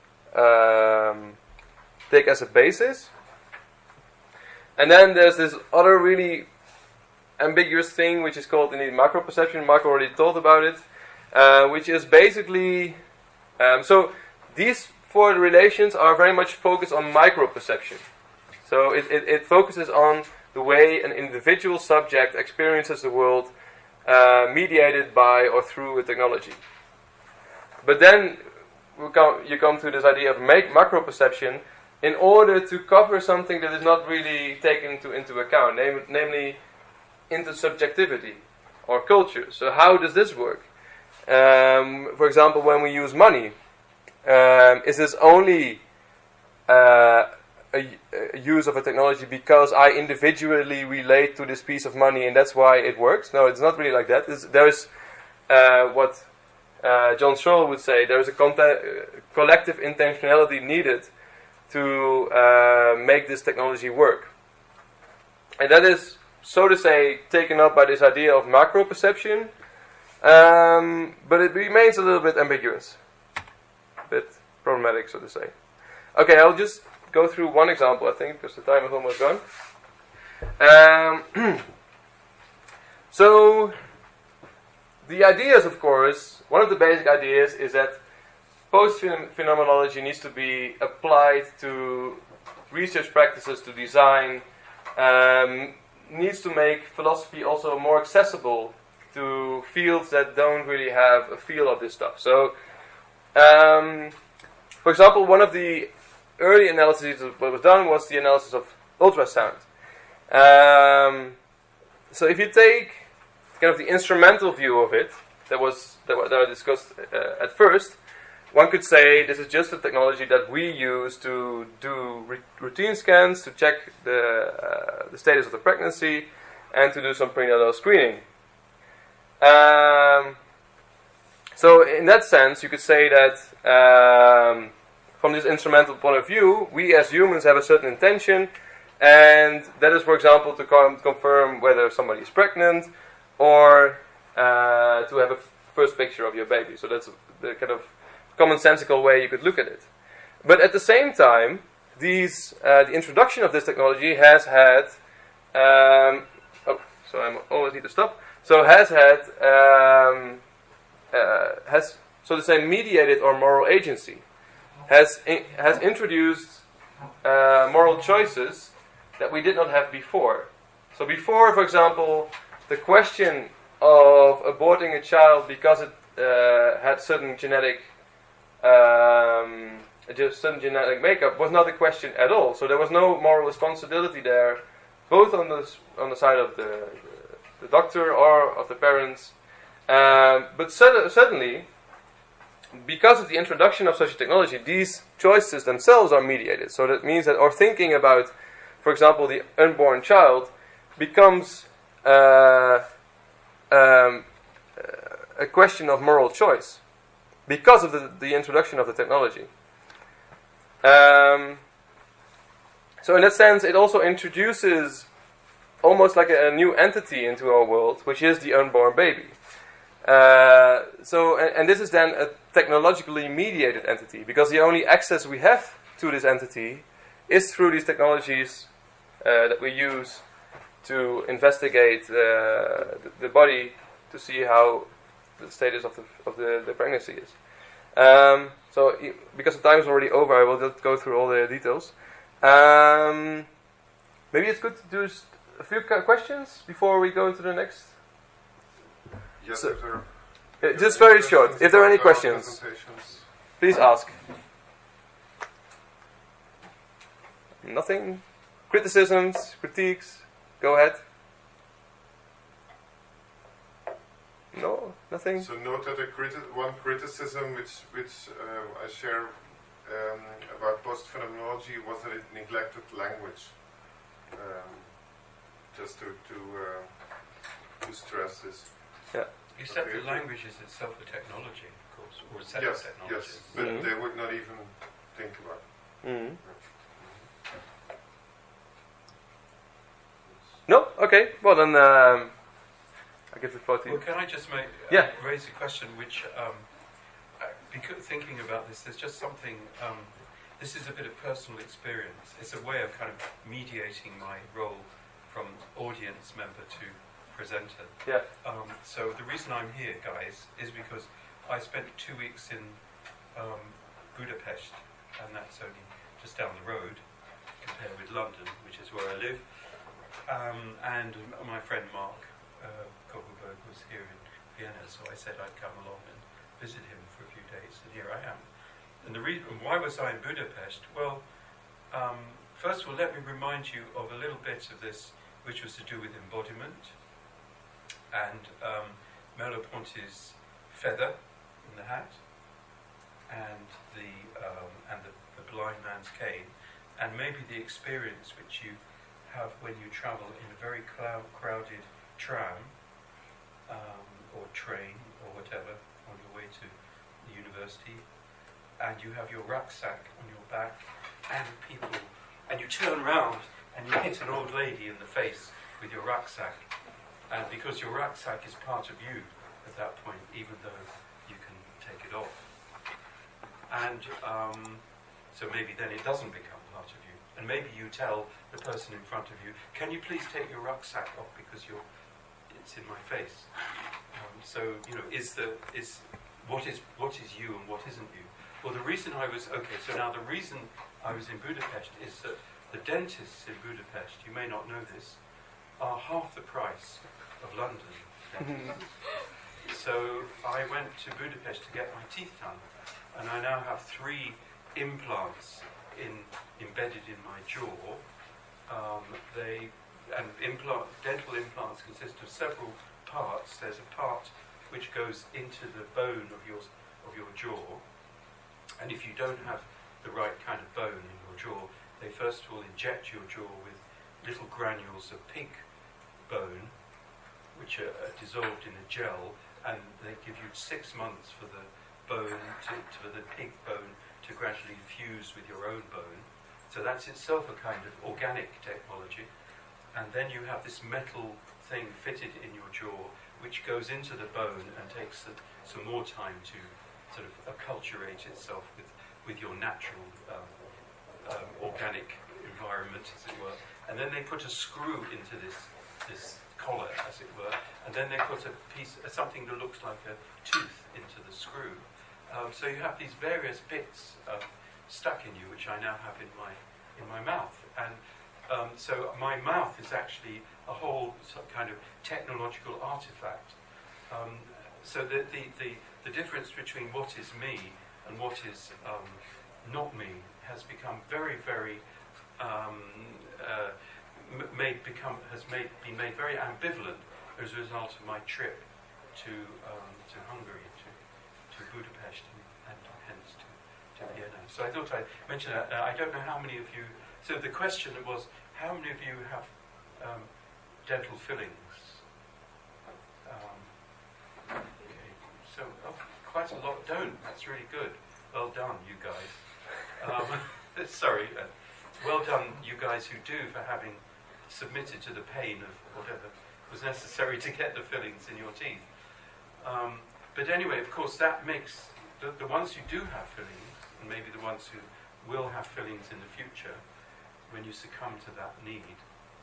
take as a basis. And then there's this other really ambiguous thing which is called indeed macro perception. Marco already told about it, which is basically, so these four relations are very much focused on micro perception. So it focuses on the way an individual subject experiences the world, mediated by or through a technology. But then you come to this idea of macro perception in order to cover something that is not really taken into account, namely intersubjectivity or culture. So how does this work? For example, when we use money, is this only a use of a technology because I individually relate to this piece of money and that's why it works? No, it's not really like that. There's what John Searle would say, there's a collective intentionality needed to make this technology work. And that is, so to say, taken up by this idea of macro perception, but it remains a little bit ambiguous, a bit problematic, so to say. Okay, I'll just go through one example, I think, because the time is almost gone. So, the ideas, of course, one of the basic ideas is that post-phenomenology needs to be applied to research practices, to design, needs to make philosophy also more accessible to fields that don't really have a feel of this stuff. So, for example, one of the early analyses that was done was the analysis of ultrasound. So if you take kind of the instrumental view of it, that I discussed at first, one could say this is just a technology that we use to do routine scans, to check the status of the pregnancy, and to do some prenatal screening. So in that sense, you could say that from this instrumental point of view, we as humans have a certain intention, and that is, for example, to confirm whether somebody is pregnant, or to have a first picture of your baby. So that's the kind of commonsensical way you could look at it. But at the same time, the introduction of this technology has had, so I always need to stop. So has so to say mediated our moral agency, has introduced moral choices that we did not have before. So before, for example, the question of aborting a child because it had certain genetic makeup was not a question at all. So there was no moral responsibility there, both on the side of the doctor or of the parents. But certainly, because of the introduction of such a technology, these choices themselves are mediated. So that means that our thinking about, for example, the unborn child becomes a question of moral choice because of the introduction of the technology. So in that sense, it also introduces almost like a new entity into our world, which is the unborn baby. And this is then a technologically mediated entity, because the only access we have to this entity is through these technologies that we use to investigate the body to see how the status of the pregnancy is. So because the time is already over, I will not go through all the details. Maybe it's good to do a few questions before we go into the next. Yes, So, if there are just very short. If there are any about our questions, presentations. please ask. Nothing? Criticisms, critiques? Go ahead. No? Nothing? So note that one criticism which I share about post-phenomenology was that it neglected language. Just to stress this. Yeah. Except Okay. the language is itself a technology, of course, or a set Yes, of technologies. yes, but Mhm. they would not even think about it. Mm. No? Okay. Well then, I give the floor to Well, you. can I just Yeah. raise a question which, because thinking about this, there's just something, this is a bit of personal experience. It's a way of kind of mediating my role from audience member to presenter. Yeah. So the reason I'm here, guys, is because I spent 2 weeks in Budapest, and that's only just down the road compared with London, which is where I live. And my friend Mark Kogelberg was here in Vienna, so I said I'd come along and visit him for a few days, and here I am. And the reason why was I in Budapest? Well, first of all, let me remind you of a little bit of this, which was to do with embodiment, and Merleau-Ponty's feather in the hat, and the blind man's cane, and maybe the experience which you have when you travel in a very crowded tram or train or whatever on your way to the university, and you have your rucksack on your back, and you turn round and you hit an old lady in the face with your rucksack, and because your rucksack is part of you at that point, even though you can take it off, and so maybe then it doesn't become part of you, and maybe you tell the person in front of you, "Can you please take your rucksack off because it's in my face." So what is you and what isn't you? Well, the reason I was in Budapest is that the dentists in Budapest, you may not know this, are half the price of London dentists. So I went to Budapest to get my teeth done, and I now have 3 implants embedded in my jaw. Dental implants consist of several parts. There's a part which goes into the bone of your jaw, and if you don't have the right kind of bone in your jaw, they first of all inject your jaw with little granules of pig bone, which are dissolved in a gel, and they give you 6 months for the bone for the pig bone to gradually fuse with your own bone. So that's itself a kind of organic technology. And then you have this metal thing fitted in your jaw, which goes into the bone and takes some more time to sort of acculturate itself with your natural organic environment, as it were. And then they put a screw into this collar, as it were, and then they put something that looks like a tooth into the screw. So you have these various bits stuck in you, which I now have in my mouth, and so my mouth is actually a whole kind of technological artifact. So the difference between what is me and what is not me has become very, very been made very ambivalent as a result of my trip to Hungary, to Budapest, and hence to Vienna. So I thought I'd mention that. I don't know how many of you. So the question was, how many of you have dental fillings? Okay. So quite a lot don't. That's really good. Well done, you guys. Sorry. Well done, you guys who do, for having submitted to the pain of whatever was necessary to get the fillings in your teeth. But anyway, of course, that makes the ones who do have fillings, and maybe the ones who will have fillings in the future, when you succumb to that need,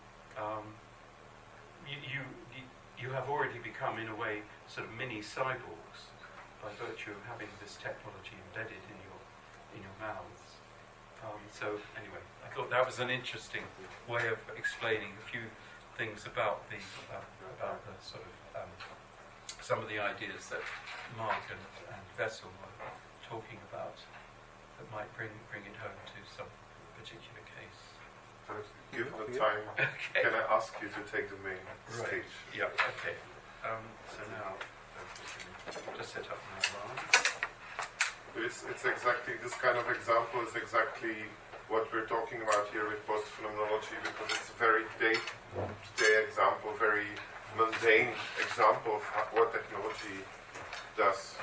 you have already become, in a way, sort of mini cyborgs by virtue of having this technology embedded in your mouths. So anyway, I thought that was an interesting way of explaining a few things about the sort of some of the ideas that Mark and Vessel were talking about that might bring it home to some particular case. Given the time, Okay. can I ask you to take the main stage? Yeah. Okay. So now, just set up my alarm. It's exactly this kind of example is exactly what we're talking about here with post-phenomenology, because it's a very day-to-day example, very mundane example of what technology does.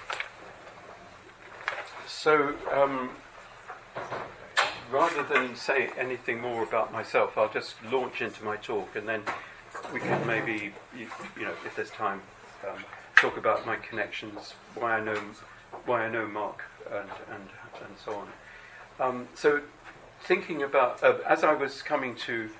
So, rather than say anything more about myself, I'll just launch into my talk, and then we can maybe, you know, if there's time, talk about my connections, why I know Mark, and so on. So, thinking about as I was coming to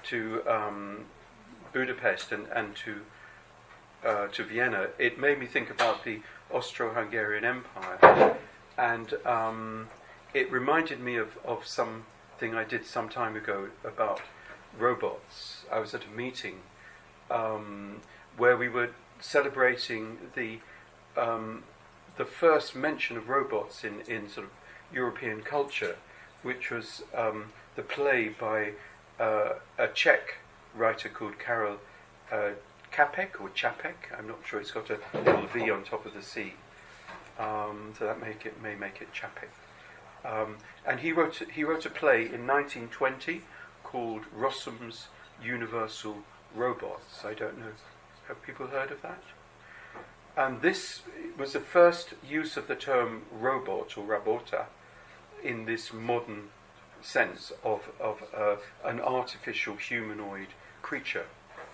Budapest and to Vienna, it made me think about the Austro-Hungarian Empire, and it reminded me of something I did some time ago about robots. I was at a meeting where we were celebrating the first mention of robots in sort of European culture, which was the play by a Czech writer called Karel Čapek or Čapek. I'm not sure. It's got a little V on top of the C, so that may make it Čapek. And he wrote a play in 1920 called Rossum's Universal Robots. I don't know. Have people heard of that? And this was the first use of the term robot or rabota in this modern sense of an artificial humanoid creature.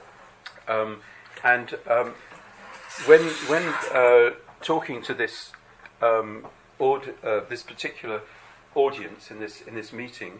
When talking to this this particular audience in this meeting,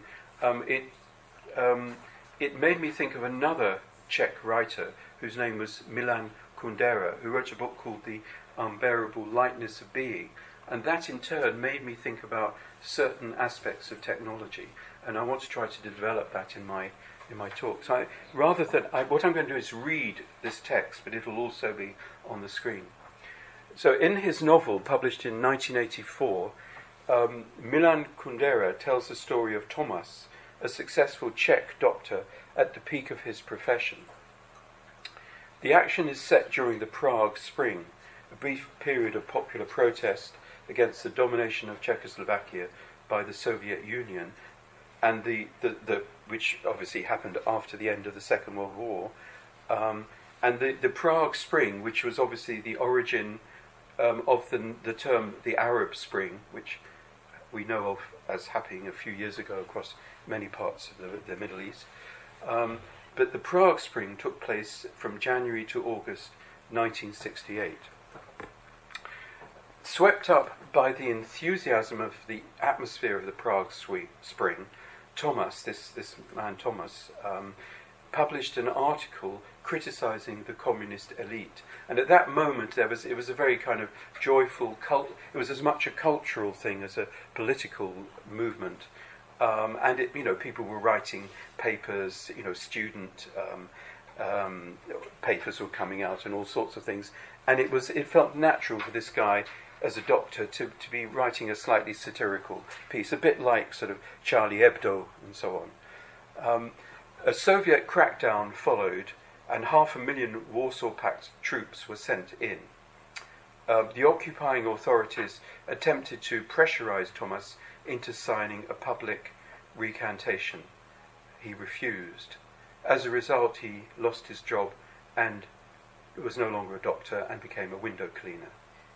it made me think of another Czech writer whose name was Milan Kundera, who wrote a book called The Unbearable Lightness of Being, and that in turn made me think about certain aspects of technology, and I want to try to develop that in my talk. So what I'm going to do is read this text, but it'll also be on the screen. So in his novel, published in 1984, Milan Kundera tells the story of Thomas, a successful Czech doctor at the peak of his profession. The action is set during the Prague Spring, a brief period of popular protest against the domination of Czechoslovakia by the Soviet Union, and which obviously happened after the end of the Second World War, and the Prague Spring, which was obviously the origin of the term the Arab Spring, which we know of as happening a few years ago across many parts of the Middle East. But the Prague Spring took place from January to August 1968. Swept up by the enthusiasm of the atmosphere of the Prague Spring, Thomas, this man Thomas, published an article criticising the communist elite. And at that moment, it was a very kind of joyful cult. It was as much a cultural thing as a political movement. And people were writing papers. Student papers were coming out and all sorts of things. And it felt natural for this guy, as a doctor, to be writing a slightly satirical piece, a bit like sort of Charlie Hebdo and so on. A Soviet crackdown followed, and 500,000 Warsaw Pact troops were sent in. The occupying authorities attempted to pressurize Thomas into signing a public recantation. He refused. As a result, he lost his job and was no longer a doctor and became a window cleaner.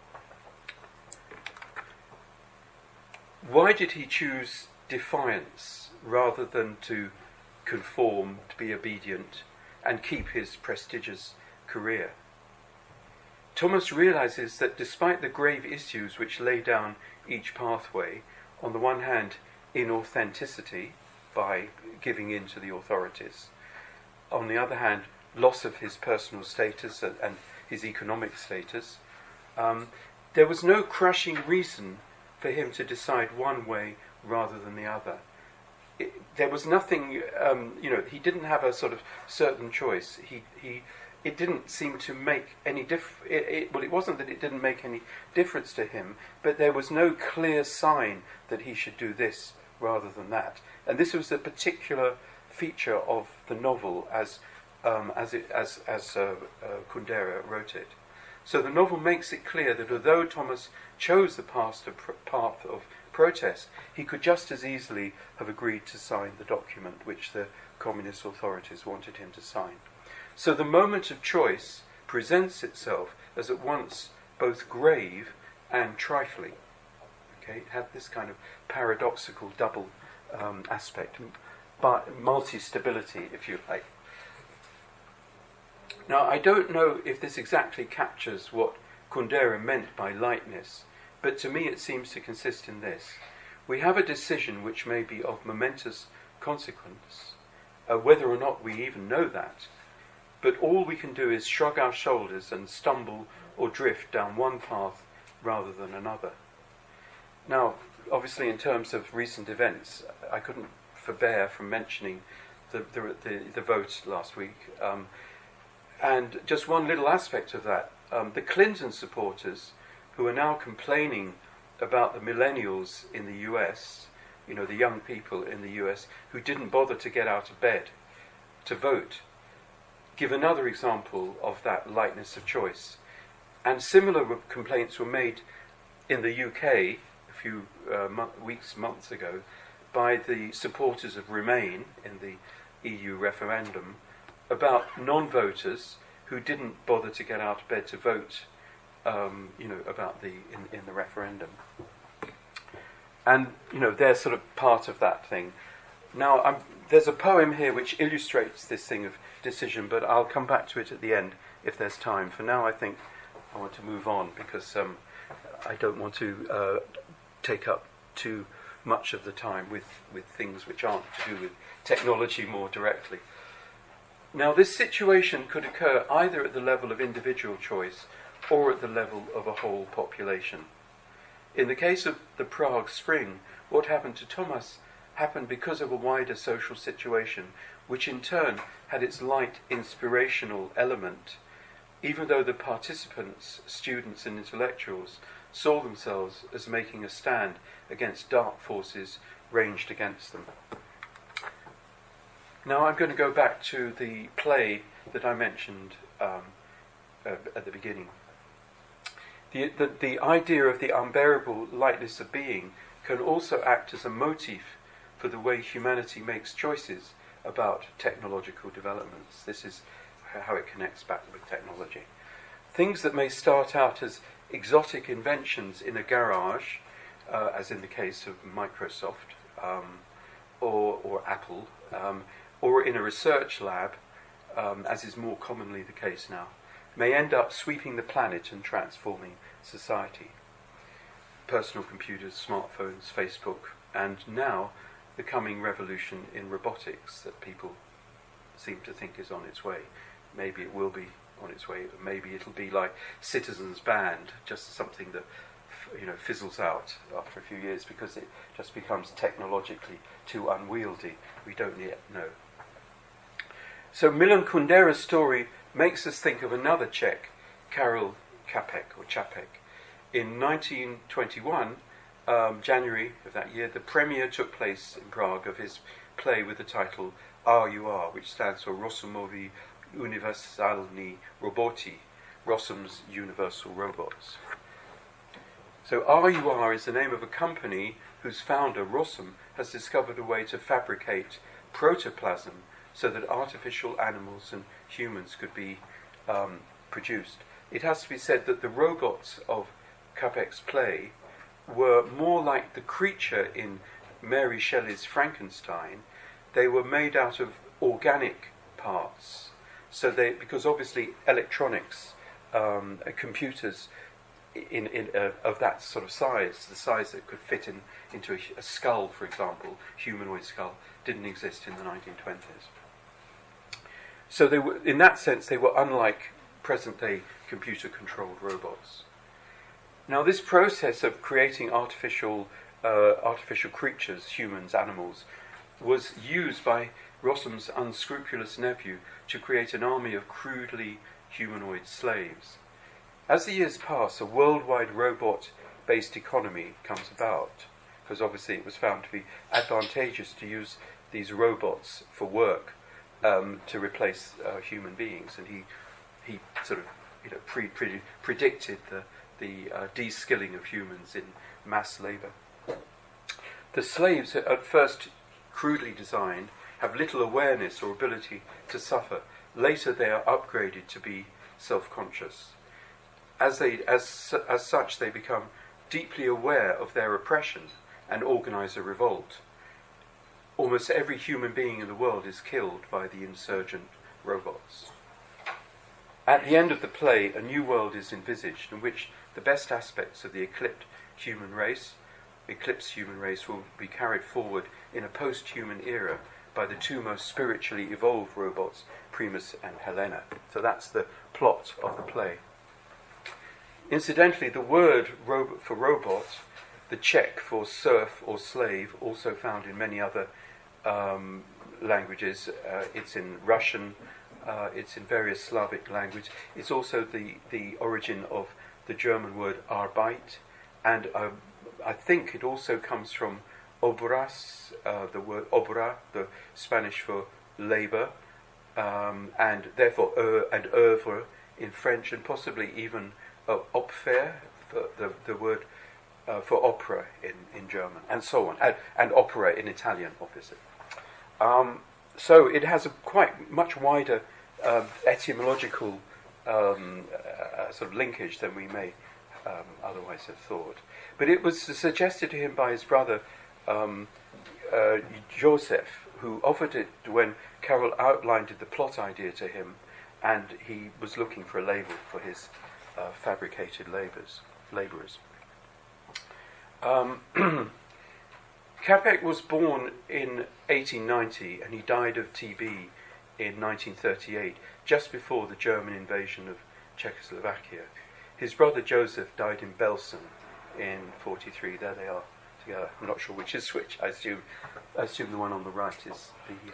Why did he choose defiance rather than to conform, to be obedient, and keep his prestigious career? Thomas realizes that despite the grave issues which lay down each pathway, on the one hand inauthenticity, by giving in to the authorities. On the other hand, loss of his personal status and his economic status. There was no crushing reason for him to decide one way rather than the other. There was nothing, he didn't have a sort of certain choice. It didn't seem to make any difference. It wasn't that it didn't make any difference to him, but there was no clear sign that he should do this rather than that. And this was a particular feature of the novel as Kundera wrote it. So the novel makes it clear that although Thomas chose the path of protest, he could just as easily have agreed to sign the document which the communist authorities wanted him to sign. So the moment of choice presents itself as at once both grave and trifling. Okay, it had this kind of paradoxical double aspect, but multi-stability, if you like. Now, I don't know if this exactly captures what Kundera meant by lightness, but to me it seems to consist in this. We have a decision which may be of momentous consequence, whether or not we even know that, but all we can do is shrug our shoulders and stumble or drift down one path rather than another. Now, obviously in terms of recent events, I couldn't forbear from mentioning the vote last week. And just one little aspect of that, the Clinton supporters who are now complaining about the millennials in the US, the young people in the US who didn't bother to get out of bed to vote, give another example of that lightness of choice. And similar complaints were made in the UK a few months ago by the supporters of Remain in the EU referendum about non-voters who didn't bother to get out of bed to vote, about in the referendum. And they're sort of part of that thing. Now, there's a poem here which illustrates this thing of decision, but I'll come back to it at the end if there's time. For now, I think I want to move on because I don't want to take up too much of the time with things which aren't to do with technology more directly. Now, this situation could occur either at the level of individual choice or at the level of a whole population. In the case of the Prague Spring, what happened to Thomas happened because of a wider social situation, which in turn had its light inspirational element, even though the participants, students and intellectuals, saw themselves as making a stand against dark forces ranged against them. Now I'm going to go back to the play that I mentioned at the beginning. The idea of the unbearable lightness of being can also act as a motif for the way humanity makes choices about technological developments. This is how it connects back with technology. Things that may start out as exotic inventions in a garage, as in the case of Microsoft or Apple, or in a research lab, as is more commonly the case now, may end up sweeping the planet and transforming society. Personal computers, smartphones, Facebook, and now the coming revolution in robotics that people seem to think is on its way. Maybe it will be on its way, but maybe it'll be like Citizens Band, just something that fizzles out after a few years because it just becomes technologically too unwieldy. We don't yet know. So Milan Kundera's story makes us think of another Czech, Karel Čapek. In 1921, January of that year, the premiere took place in Prague of his play with the title RUR, which stands for Rosumovi Universalni Roboti, Rossum's Universal Robots. So RUR is the name of a company whose founder, Rossum, has discovered a way to fabricate protoplasm so that artificial animals and humans could be produced. It has to be said that the robots of Čapek's play were more like the creature in Mary Shelley's Frankenstein. They were made out of organic parts. So because obviously electronics, computers of that sort of size, the size that could fit into a skull, for example, humanoid skull, didn't exist in the 1920s. So they were, in that sense, they were unlike present-day computer-controlled robots. Now, this process of creating artificial creatures, humans, animals, was used by Rossum's unscrupulous nephew to create an army of crudely humanoid slaves. As the years pass, a worldwide robot-based economy comes about, because obviously it was found to be advantageous to use these robots for work to replace human beings, and he sort of predicted the de-skilling of humans in mass labour. The slaves, at first crudely designed, have little awareness or ability to suffer. Later they are upgraded to be self-conscious. As such, they become deeply aware of their oppression and organise a revolt. Almost every human being in the world is killed by the insurgent robots. At the end of the play, a new world is envisaged in which the best aspects of the eclipsed human race will be carried forward in a post-human era by the two most spiritually evolved robots, Primus and Helena. So that's the plot of the play. Incidentally, the word for robot, the Czech for serf or slave, also found in many other languages. It's in Russian, it's in various Slavic languages. It's also the origin of the German word Arbeit, and I think it also comes from obras, the word obra, the Spanish for labour, and therefore and œuvre in French, and possibly even opfer, the word for opera in German, and so on, and opera in Italian, obviously. So it has a quite much wider etymological sort of linkage than we may otherwise have thought. But it was suggested to him by his brother Joseph, who offered it when Carroll outlined the plot idea to him, and he was looking for a label for his fabricated labourers. Capek was born in 1890 and he died of TB in 1938, just before the German invasion of Czechoslovakia. His brother Joseph died in Belsen in 1943. There they are together. I'm not sure which is which. I assume the one on the right is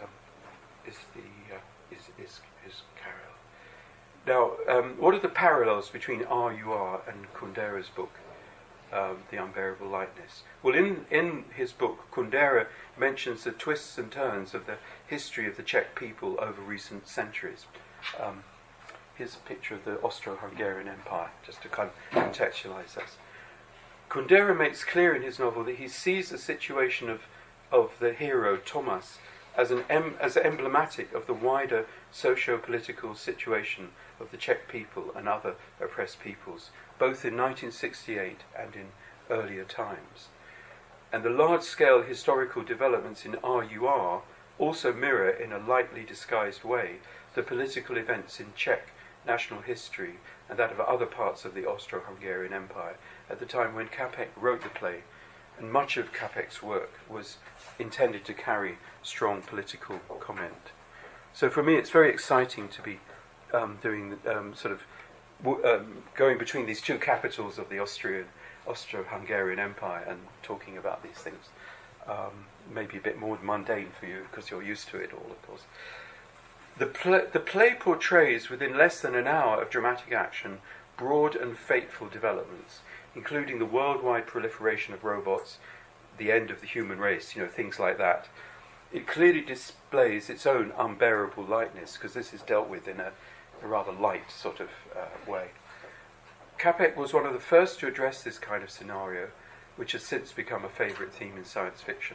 Carroll. Now, what are the parallels between RUR and Kundera's book, The Unbearable Lightness? Well, in his book, Kundera mentions the twists and turns of the history of the Czech people over recent centuries. Here's a picture of the Austro-Hungarian Empire, just to kind of contextualise this. Kundera makes clear in his novel that he sees the situation of the hero, Thomas, as emblematic of the wider socio-political situation of the Czech people and other oppressed peoples, both in 1968 and in earlier times. And the large-scale historical developments in RUR also mirror, in a lightly disguised way, the political events in Czech national history and that of other parts of the Austro-Hungarian Empire at the time when Capek wrote the play, and much of Capek's work was intended to carry strong political comment. So for me it's very exciting to be doing going between these two capitals of the Austro-Hungarian Empire and talking about these things. Maybe a bit more mundane for you because you're used to it all, of course. The play portrays, within less than an hour of dramatic action, broad and fateful developments, including the worldwide proliferation of robots, the end of the human race, things like that. It clearly displays its own unbearable lightness, because this is dealt with in a rather light sort of way. Capek was one of the first to address this kind of scenario, which has since become a favourite theme in science fiction.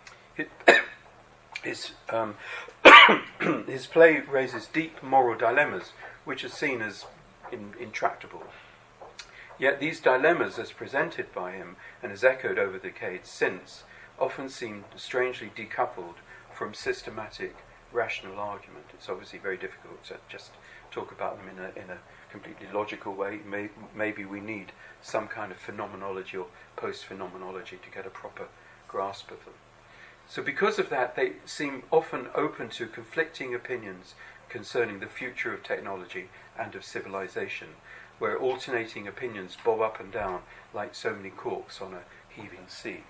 His play raises deep moral dilemmas, which are seen as intractable. Yet these dilemmas, as presented by him and as echoed over the decades since, often seem strangely decoupled from systematic rational argument. It's obviously very difficult to just talk about them in a completely logical way. Maybe we need some kind of phenomenology or post-phenomenology to get a proper grasp of them. So because of that, they seem often open to conflicting opinions concerning the future of technology and of civilization, where alternating opinions bob up and down like so many corks on a heaving sea.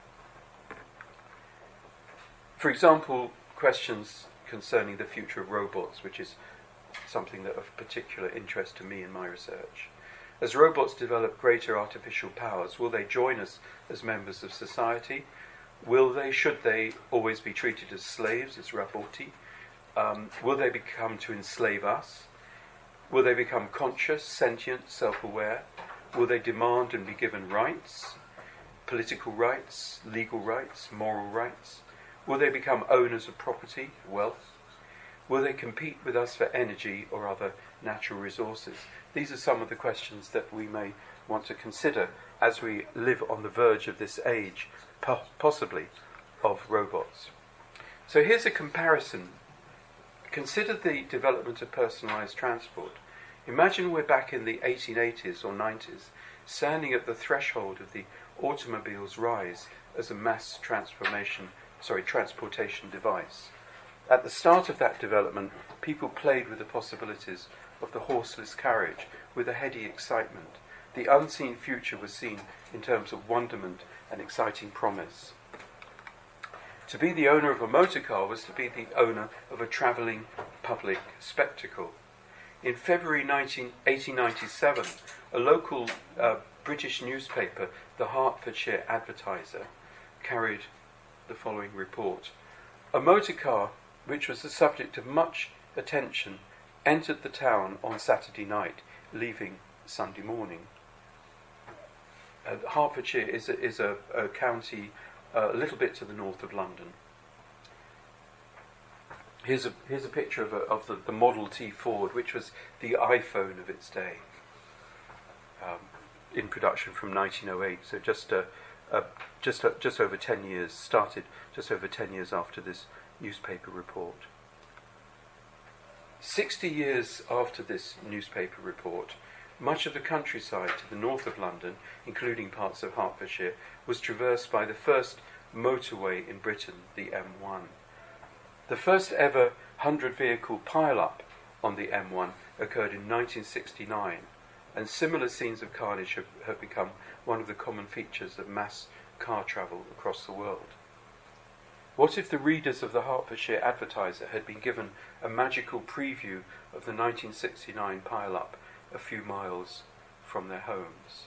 For example, questions concerning the future of robots, which is something that of particular interest to me in my research. As robots develop greater artificial powers, will they join us as members of society? Should they always be treated as slaves, as raboti? Will they become to enslave us? Will they become conscious, sentient, self-aware? Will they demand and be given rights? Political rights, legal rights, moral rights? Will they become owners of property, wealth? Will they compete with us for energy or other natural resources? These are some of the questions that we may want to consider as we live on the verge of this age, possibly, of robots. So here's a comparison. Consider the development of personalised transport. Imagine we're back in the 1880s or 90s, standing at the threshold of the automobile's rise as a mass transportation device. At the start of that development, people played with the possibilities of the horseless carriage with a heady excitement. The unseen future was seen in terms of wonderment and exciting promise. To be the owner of a motor car was to be the owner of a travelling public spectacle. In February 1897, a local British newspaper, the Hertfordshire Advertiser, carried the following report. A motor car, which was the subject of much attention, entered the town on Saturday night, leaving Sunday morning. Hertfordshire is a county a little bit to the north of London. Here's a picture of the Model T Ford, which was the iPhone of its day, in production from 1908. So just over 10 years, started just over 10 years after this newspaper report. 60 years after this newspaper report, much of the countryside to the north of London, including parts of Hertfordshire, was traversed by the first motorway in Britain, the M1. The first ever 100-vehicle pile-up on the M1 occurred in 1969, and similar scenes of carnage have become one of the common features of mass car travel across the world. What if the readers of the Hertfordshire Advertiser had been given a magical preview of the 1969 pile-up a few miles from their homes?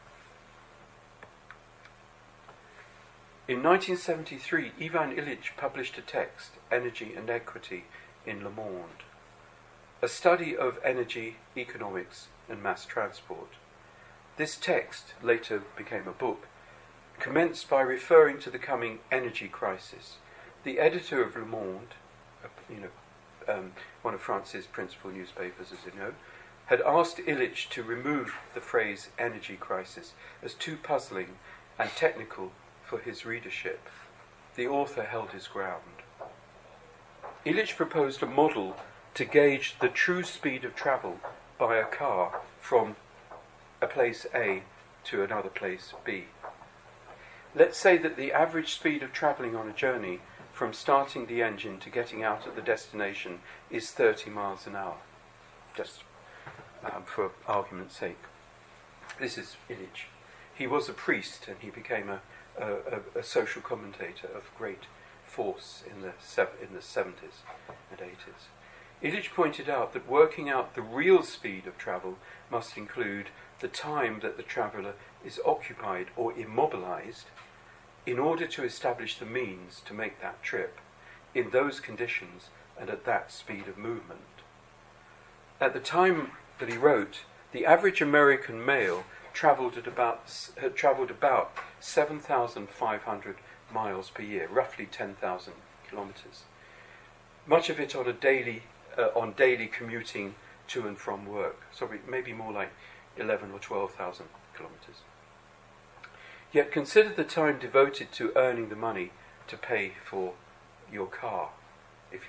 In 1973, Ivan Illich published a text, Energy and Equity, in Le Monde, a study of energy, economics, and mass transport. This text, later became a book, commenced by referring to the coming energy crisis. The editor of Le Monde, one of France's principal newspapers, as you know, had asked Illich to remove the phrase energy crisis as too puzzling and technical for his readership. The author held his ground. Illich proposed a model to gauge the true speed of travel by a car from a place A to another place B. Let's say that the average speed of travelling on a journey from starting the engine to getting out at the destination is 30 miles an hour, just for argument's sake. This is Illich. He was a priest and he became a social commentator of great force in the 70s and 80s. Illich pointed out that working out the real speed of travel must include the time that the traveller is occupied or immobilized in order to establish the means to make that trip in those conditions and at that speed of movement. At the time that he wrote, the average American male had travelled about 7,500 miles per year, roughly 10,000 kilometres. Much of it on daily commuting to and from work. So maybe more like 11 or 12,000 kilometres. Yet consider the time devoted to earning the money to pay for your car, if you're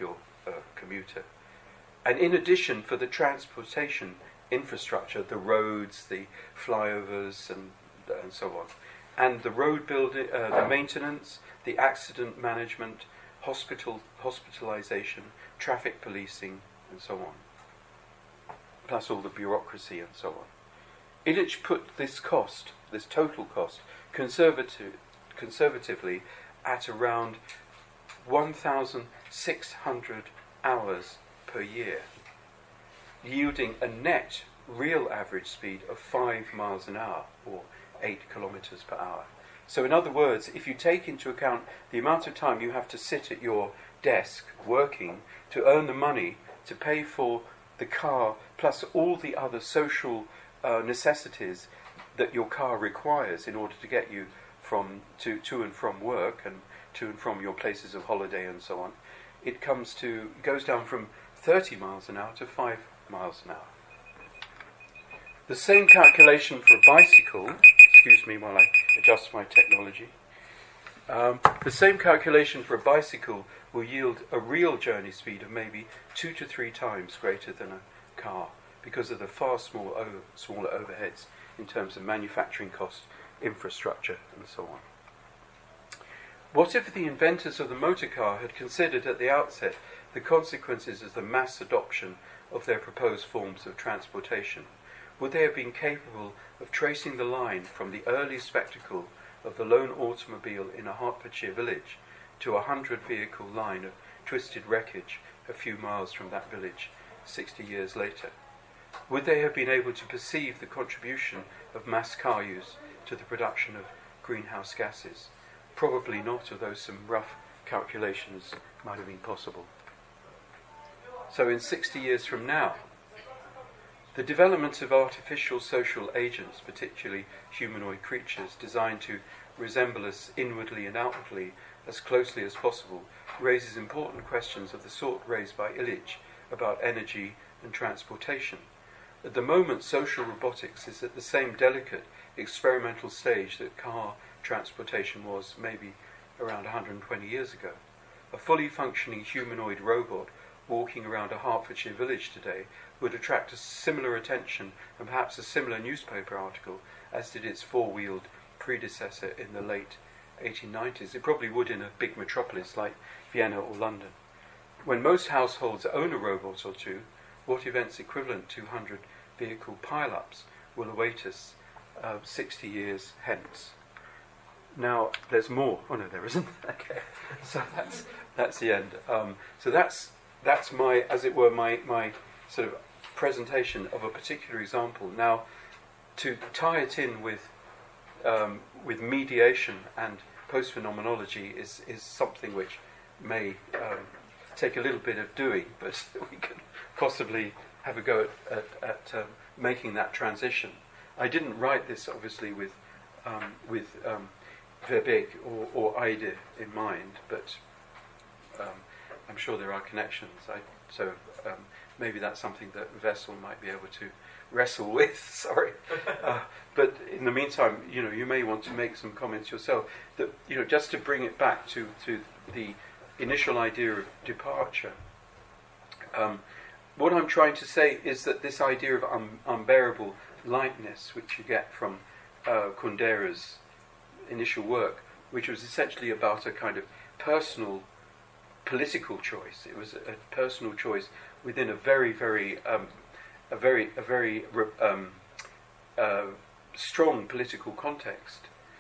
commuter. And in addition, for the transportation infrastructure, the roads, the flyovers, and so on, and the road building, the maintenance, the accident management, hospitalization, traffic policing, and so on, plus all the bureaucracy and so on. Illich put this cost, this total cost, conservatively at around 1,600 hours per year, yielding a net real average speed of 5 miles an hour, or 8 kilometers per hour. So in other words, if you take into account the amount of time you have to sit at your desk working to earn the money to pay for the car, plus all the other social necessities that your car requires in order to get you to and from work and to and from your places of holiday and so on, it goes down from 30 miles an hour to 5 miles an hour. The same calculation for a bicycle, excuse me while I adjust my technology, the same calculation for a bicycle will yield a real journey speed of maybe 2 to 3 times greater than a car, because of the far smaller overheads in terms of manufacturing cost, infrastructure, and so on. What if the inventors of the motor car had considered at the outset the consequences of the mass adoption of their proposed forms of transportation? Would they have been capable of tracing the line from the early spectacle of the lone automobile in a Hertfordshire village to a 100-vehicle line of twisted wreckage a few miles from that village 60 years later? Would they have been able to perceive the contribution of mass car use to the production of greenhouse gases? Probably not, although some rough calculations might have been possible. So in 60 years from now, the development of artificial social agents, particularly humanoid creatures designed to resemble us inwardly and outwardly as closely as possible, raises important questions of the sort raised by Illich about energy and transportation. At the moment, social robotics is at the same delicate experimental stage that car transportation was maybe around 120 years ago. A fully functioning humanoid robot walking around a Hertfordshire village today would attract a similar attention and perhaps a similar newspaper article as did its four-wheeled predecessor in the late 1890s. It probably would in a big metropolis like Vienna or London. When most households own a robot or two, what events equivalent to 100-vehicle pile-ups will await us 60 years hence? Now, there's more. Oh no, there isn't. Okay, so that's the end. So that's my, as it were, my sort of presentation of a particular example. Now, to tie it in with mediation and post-phenomenology is something which may take a little bit of doing, but we can possibly have a go at making that transition. I didn't write this obviously with Verbeek or Ide in mind, but I'm sure there are connections. Maybe that's something that Vessel might be able to wrestle with. Sorry, but in the meantime, you may want to make some comments yourself. That just to bring it back to the initial idea of departure. What I'm trying to say is that this idea of unbearable lightness, which you get from Kundera's initial work, which was essentially about a kind of personal political choice. It was a personal choice within a very strong political context,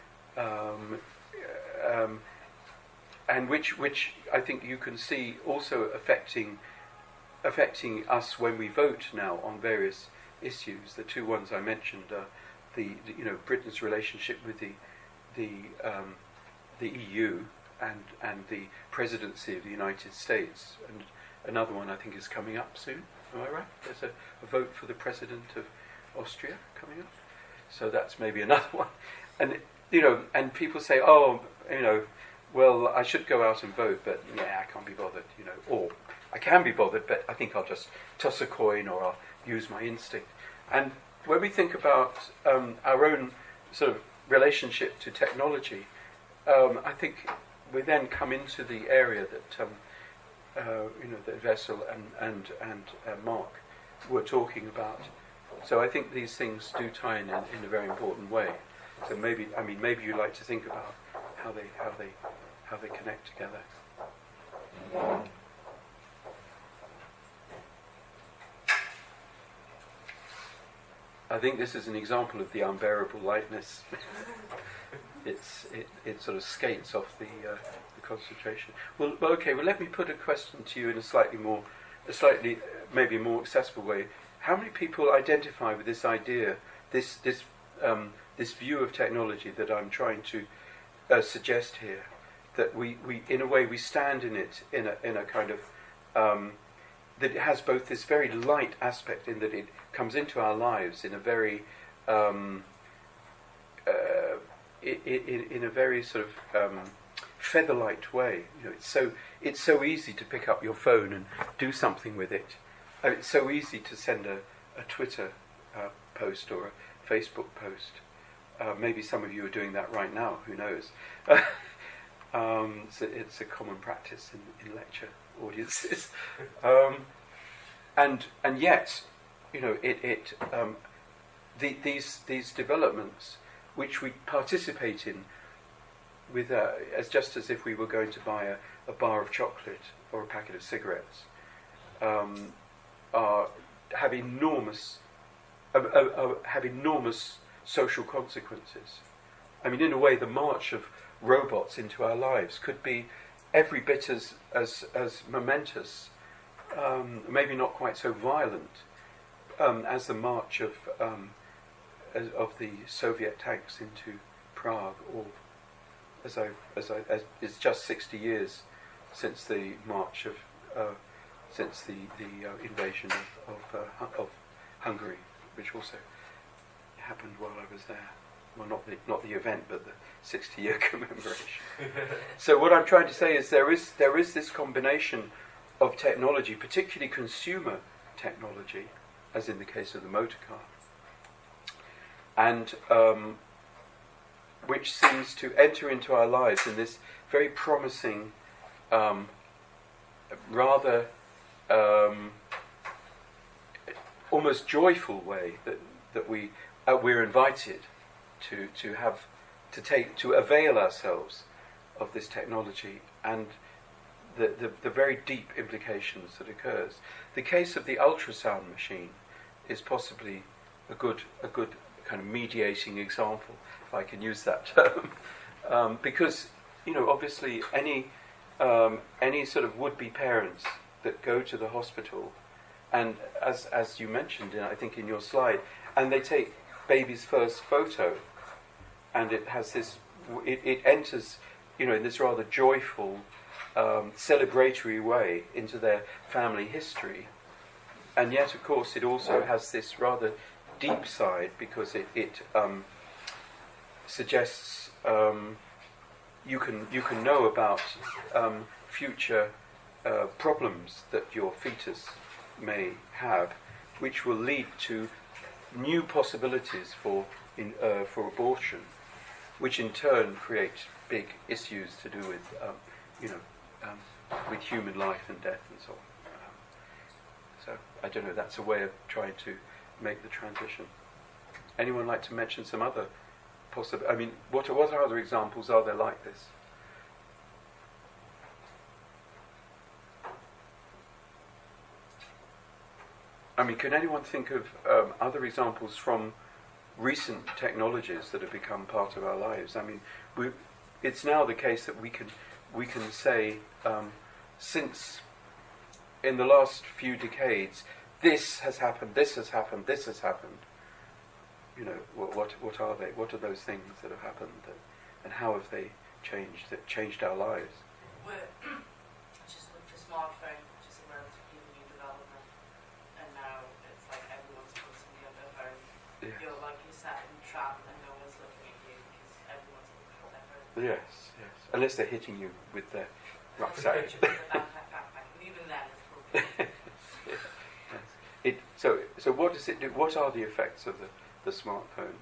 and which I think you can see also affecting us when we vote now on various issues. The two ones I mentioned are Britain's relationship with the EU and the presidency of the United States, and another one I think is coming up soon. Am I right? There's a vote for the president of Austria coming up, so that's maybe another one. And and people say, well, I should go out and vote, but I can't be bothered, or I can be bothered, but I think I'll just toss a coin or I'll use my instinct. And when we think about our own sort of relationship to technology, I think we then come into the area that that Vessel and Mark were talking about. So I think these things do tie in a very important way. So maybe you like to think about how they connect together. I think this is an example of the unbearable lightness. It sort of skates off the concentration. Well, okay. Well, let me put a question to you in a slightly maybe more accessible way. How many people identify with this idea, this view of technology that I'm trying to suggest here? That we in a way we stand in it in a kind of that it has both this very light aspect in that it comes into our lives in a very in a very sort of feather-light way. It's so easy to pick up your phone and do something with it. It's so easy to send a Twitter post or a Facebook post. Maybe some of you are doing that right now. Who knows? So it's a common practice in lecture audiences, and yet, these developments which we participate in with as just as if we were going to buy a bar of chocolate or a packet of cigarettes, have enormous social consequences. I mean, in a way, the march of robots into our lives could be every bit as momentous, maybe not quite so violent, as the march of the Soviet tanks into Prague, or as it's just 60 years since the march of since the invasion of Hungary, which also happened while I was there. Well, not the event, but the 60-year commemoration. So what I'm trying to say is there is this combination of technology, particularly consumer technology, as in the case of the motor car, and which seems to enter into our lives in this very promising, rather almost joyful way that we're invited to avail ourselves of this technology and the very deep implications that occurs. The case of the ultrasound machine is possibly a good kind of mediating example, if I can use that term, because obviously any sort of would-be parents that go to the hospital, and as you mentioned, I think in your slide, and they take baby's first photo, and it has this, it enters, in this rather joyful, celebratory way into their family history, and yet, of course, it also has this rather deep side because it suggests you can know about future problems that your fetus may have, which will lead to new possibilities for abortion, which in turn create big issues to do with with human life and death and so on. So I don't know. That's a way of trying to make the transition. Anyone like to mention some other possible? I mean, what other examples are there like this? I mean, can anyone think of other examples from recent technologies that have become part of our lives? I mean, it's now the case that we can say, since in the last few decades, this has happened, this has happened, this has happened. What are they? What are those things that have happened, and how have they changed our lives? Just with the smartphone, which is a relatively new development, and now it's like everyone's constantly on their phone. Yes. You're like you sat in the tram and no one's looking at you because everyone's looking at their phone. Yes. Unless they're hitting you with their rucksack. And even then, it's probably. Yes. So what does it do? What are the effects of the smartphone?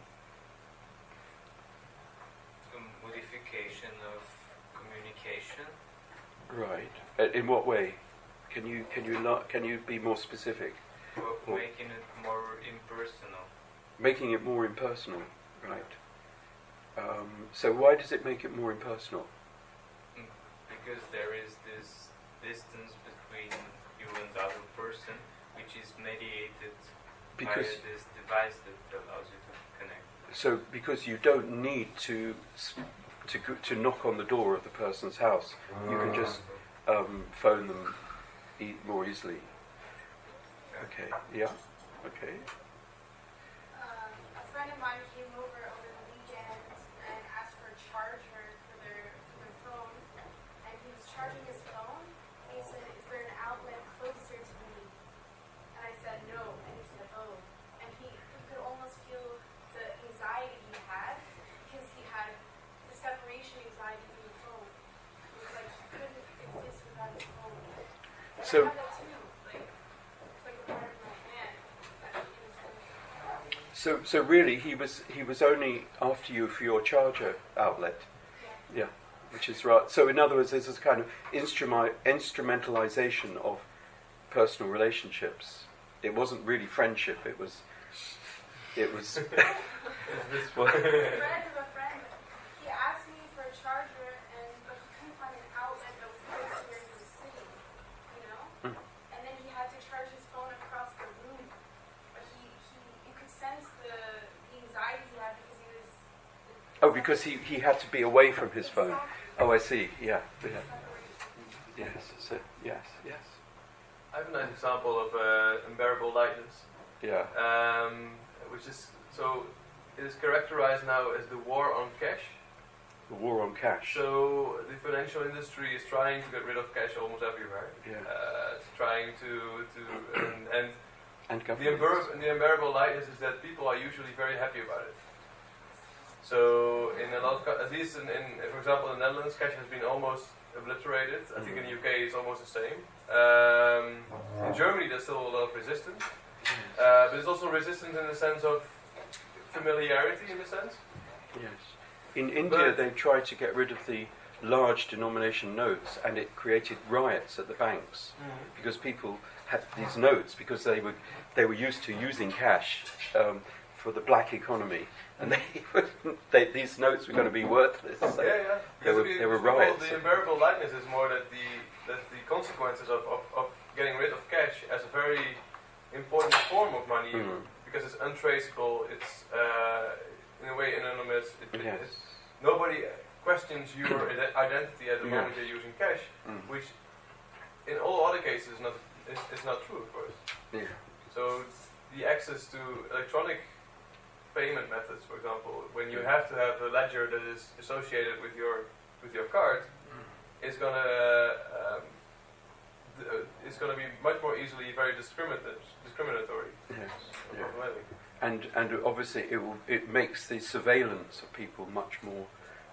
Modification of communication. Right. In what way? Can you be more specific? Well, making it more impersonal. Making it more impersonal, right? So why does it make it more impersonal? Because there is this distance between you and the other person, which is mediated by this device that allows you to connect. So because you don't need to knock on the door of the person's house, you can just phone them more easily. Okay. Yeah. Okay. A friend of mine came over the weekend and asked for a charger for their phone, and he was charging his phone. And he said, "Is there an outlet closer to me?" And I said, "No." And he said, "Oh." And he could almost feel the anxiety he had because he had the separation anxiety from the phone. It was like he couldn't exist without his phone. And So- I have that too. It's like a part of my hand. So really, he was only after you for your charger outlet. Yeah, which is right. So in other words, there's this kind of instrumentalization of personal relationships. It wasn't really friendship. It was. A friend of a friend, he asked me for a charger, but he couldn't find an outlet that was close to where he was sitting, And then he had to charge his phone across the room. But you could sense the anxiety he had because he was... Oh, because he had to be away from his phone. Oh, I see. Yeah. Yes. So, yes. I have a nice example of unbearable lightness. Yeah. Which is it is characterized now as the war on cash. The war on cash. So the financial industry is trying to get rid of cash almost everywhere. Yeah. It's trying to and And the unbearable lightness is that people are usually very happy about it. So in a lot of, at least in for example in the Netherlands, cash has been almost obliterated. I think in the UK it's almost the same. In Germany there's still a lot of resistance. But it's also resistance in the sense of familiarity, in a sense. Yes. In India, they tried to get rid of the large denomination notes, and it created riots at the banks because people had these notes because they were used to using cash for the black economy, and these notes were going to be worthless. So There were riots. The unbearable lightness is more that the consequences of getting rid of cash as a very important form of money, because it's untraceable, it's in a way anonymous. Nobody questions your identity at the moment you're using cash, which in all other cases is not true, of course. Yeah. So the access to electronic payment methods, for example, when you have to have a ledger that is associated with your card, is gonna be much more easily very discriminatory. Yes. Yeah. And obviously it makes the surveillance of people much more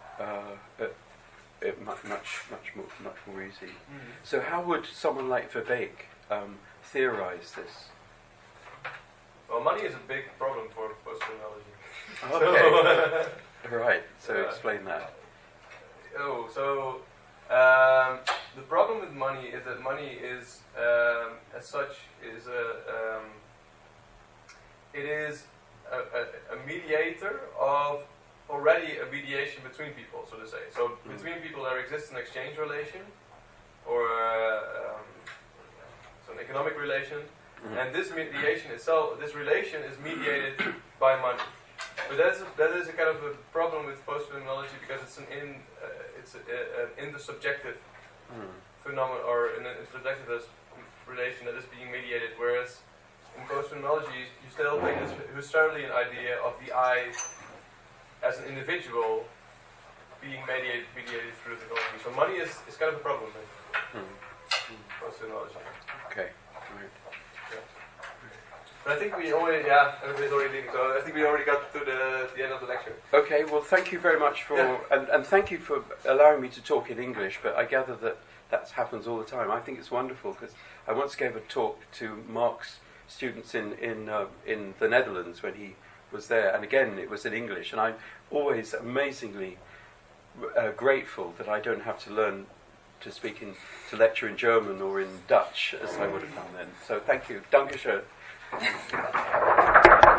much more easy. So how would someone like Verbeek theorize this? Well, money is a big problem for post-criminology. Okay. Right. So explain that. The problem with money is that money is, as such, it is a mediator of already a mediation between people, so to say. So between people there exists an exchange relation, or an economic relation, and this mediation itself, this relation is mediated by money. But that is a kind of a problem with post-phenomenology because it's an intersubjective phenomenon, or an intersubjective relation that is being mediated, whereas in post-phenomenology you still take this Husserlian idea of the I as an individual being mediated through technology. So money is kind of a problem in post-phenomenology. Okay. Right. But I think we already, everybody's already leaving, so I think we already got to the end of the lecture. Okay, well thank you very much for, and thank you for allowing me to talk in English, but I gather that happens all the time. I think it's wonderful, because I once gave a talk to Mark's students in the Netherlands when he was there, and again it was in English, and I'm always amazingly grateful that I don't have to learn to lecture in German or in Dutch as I would have done then. So thank you. Dankeschön.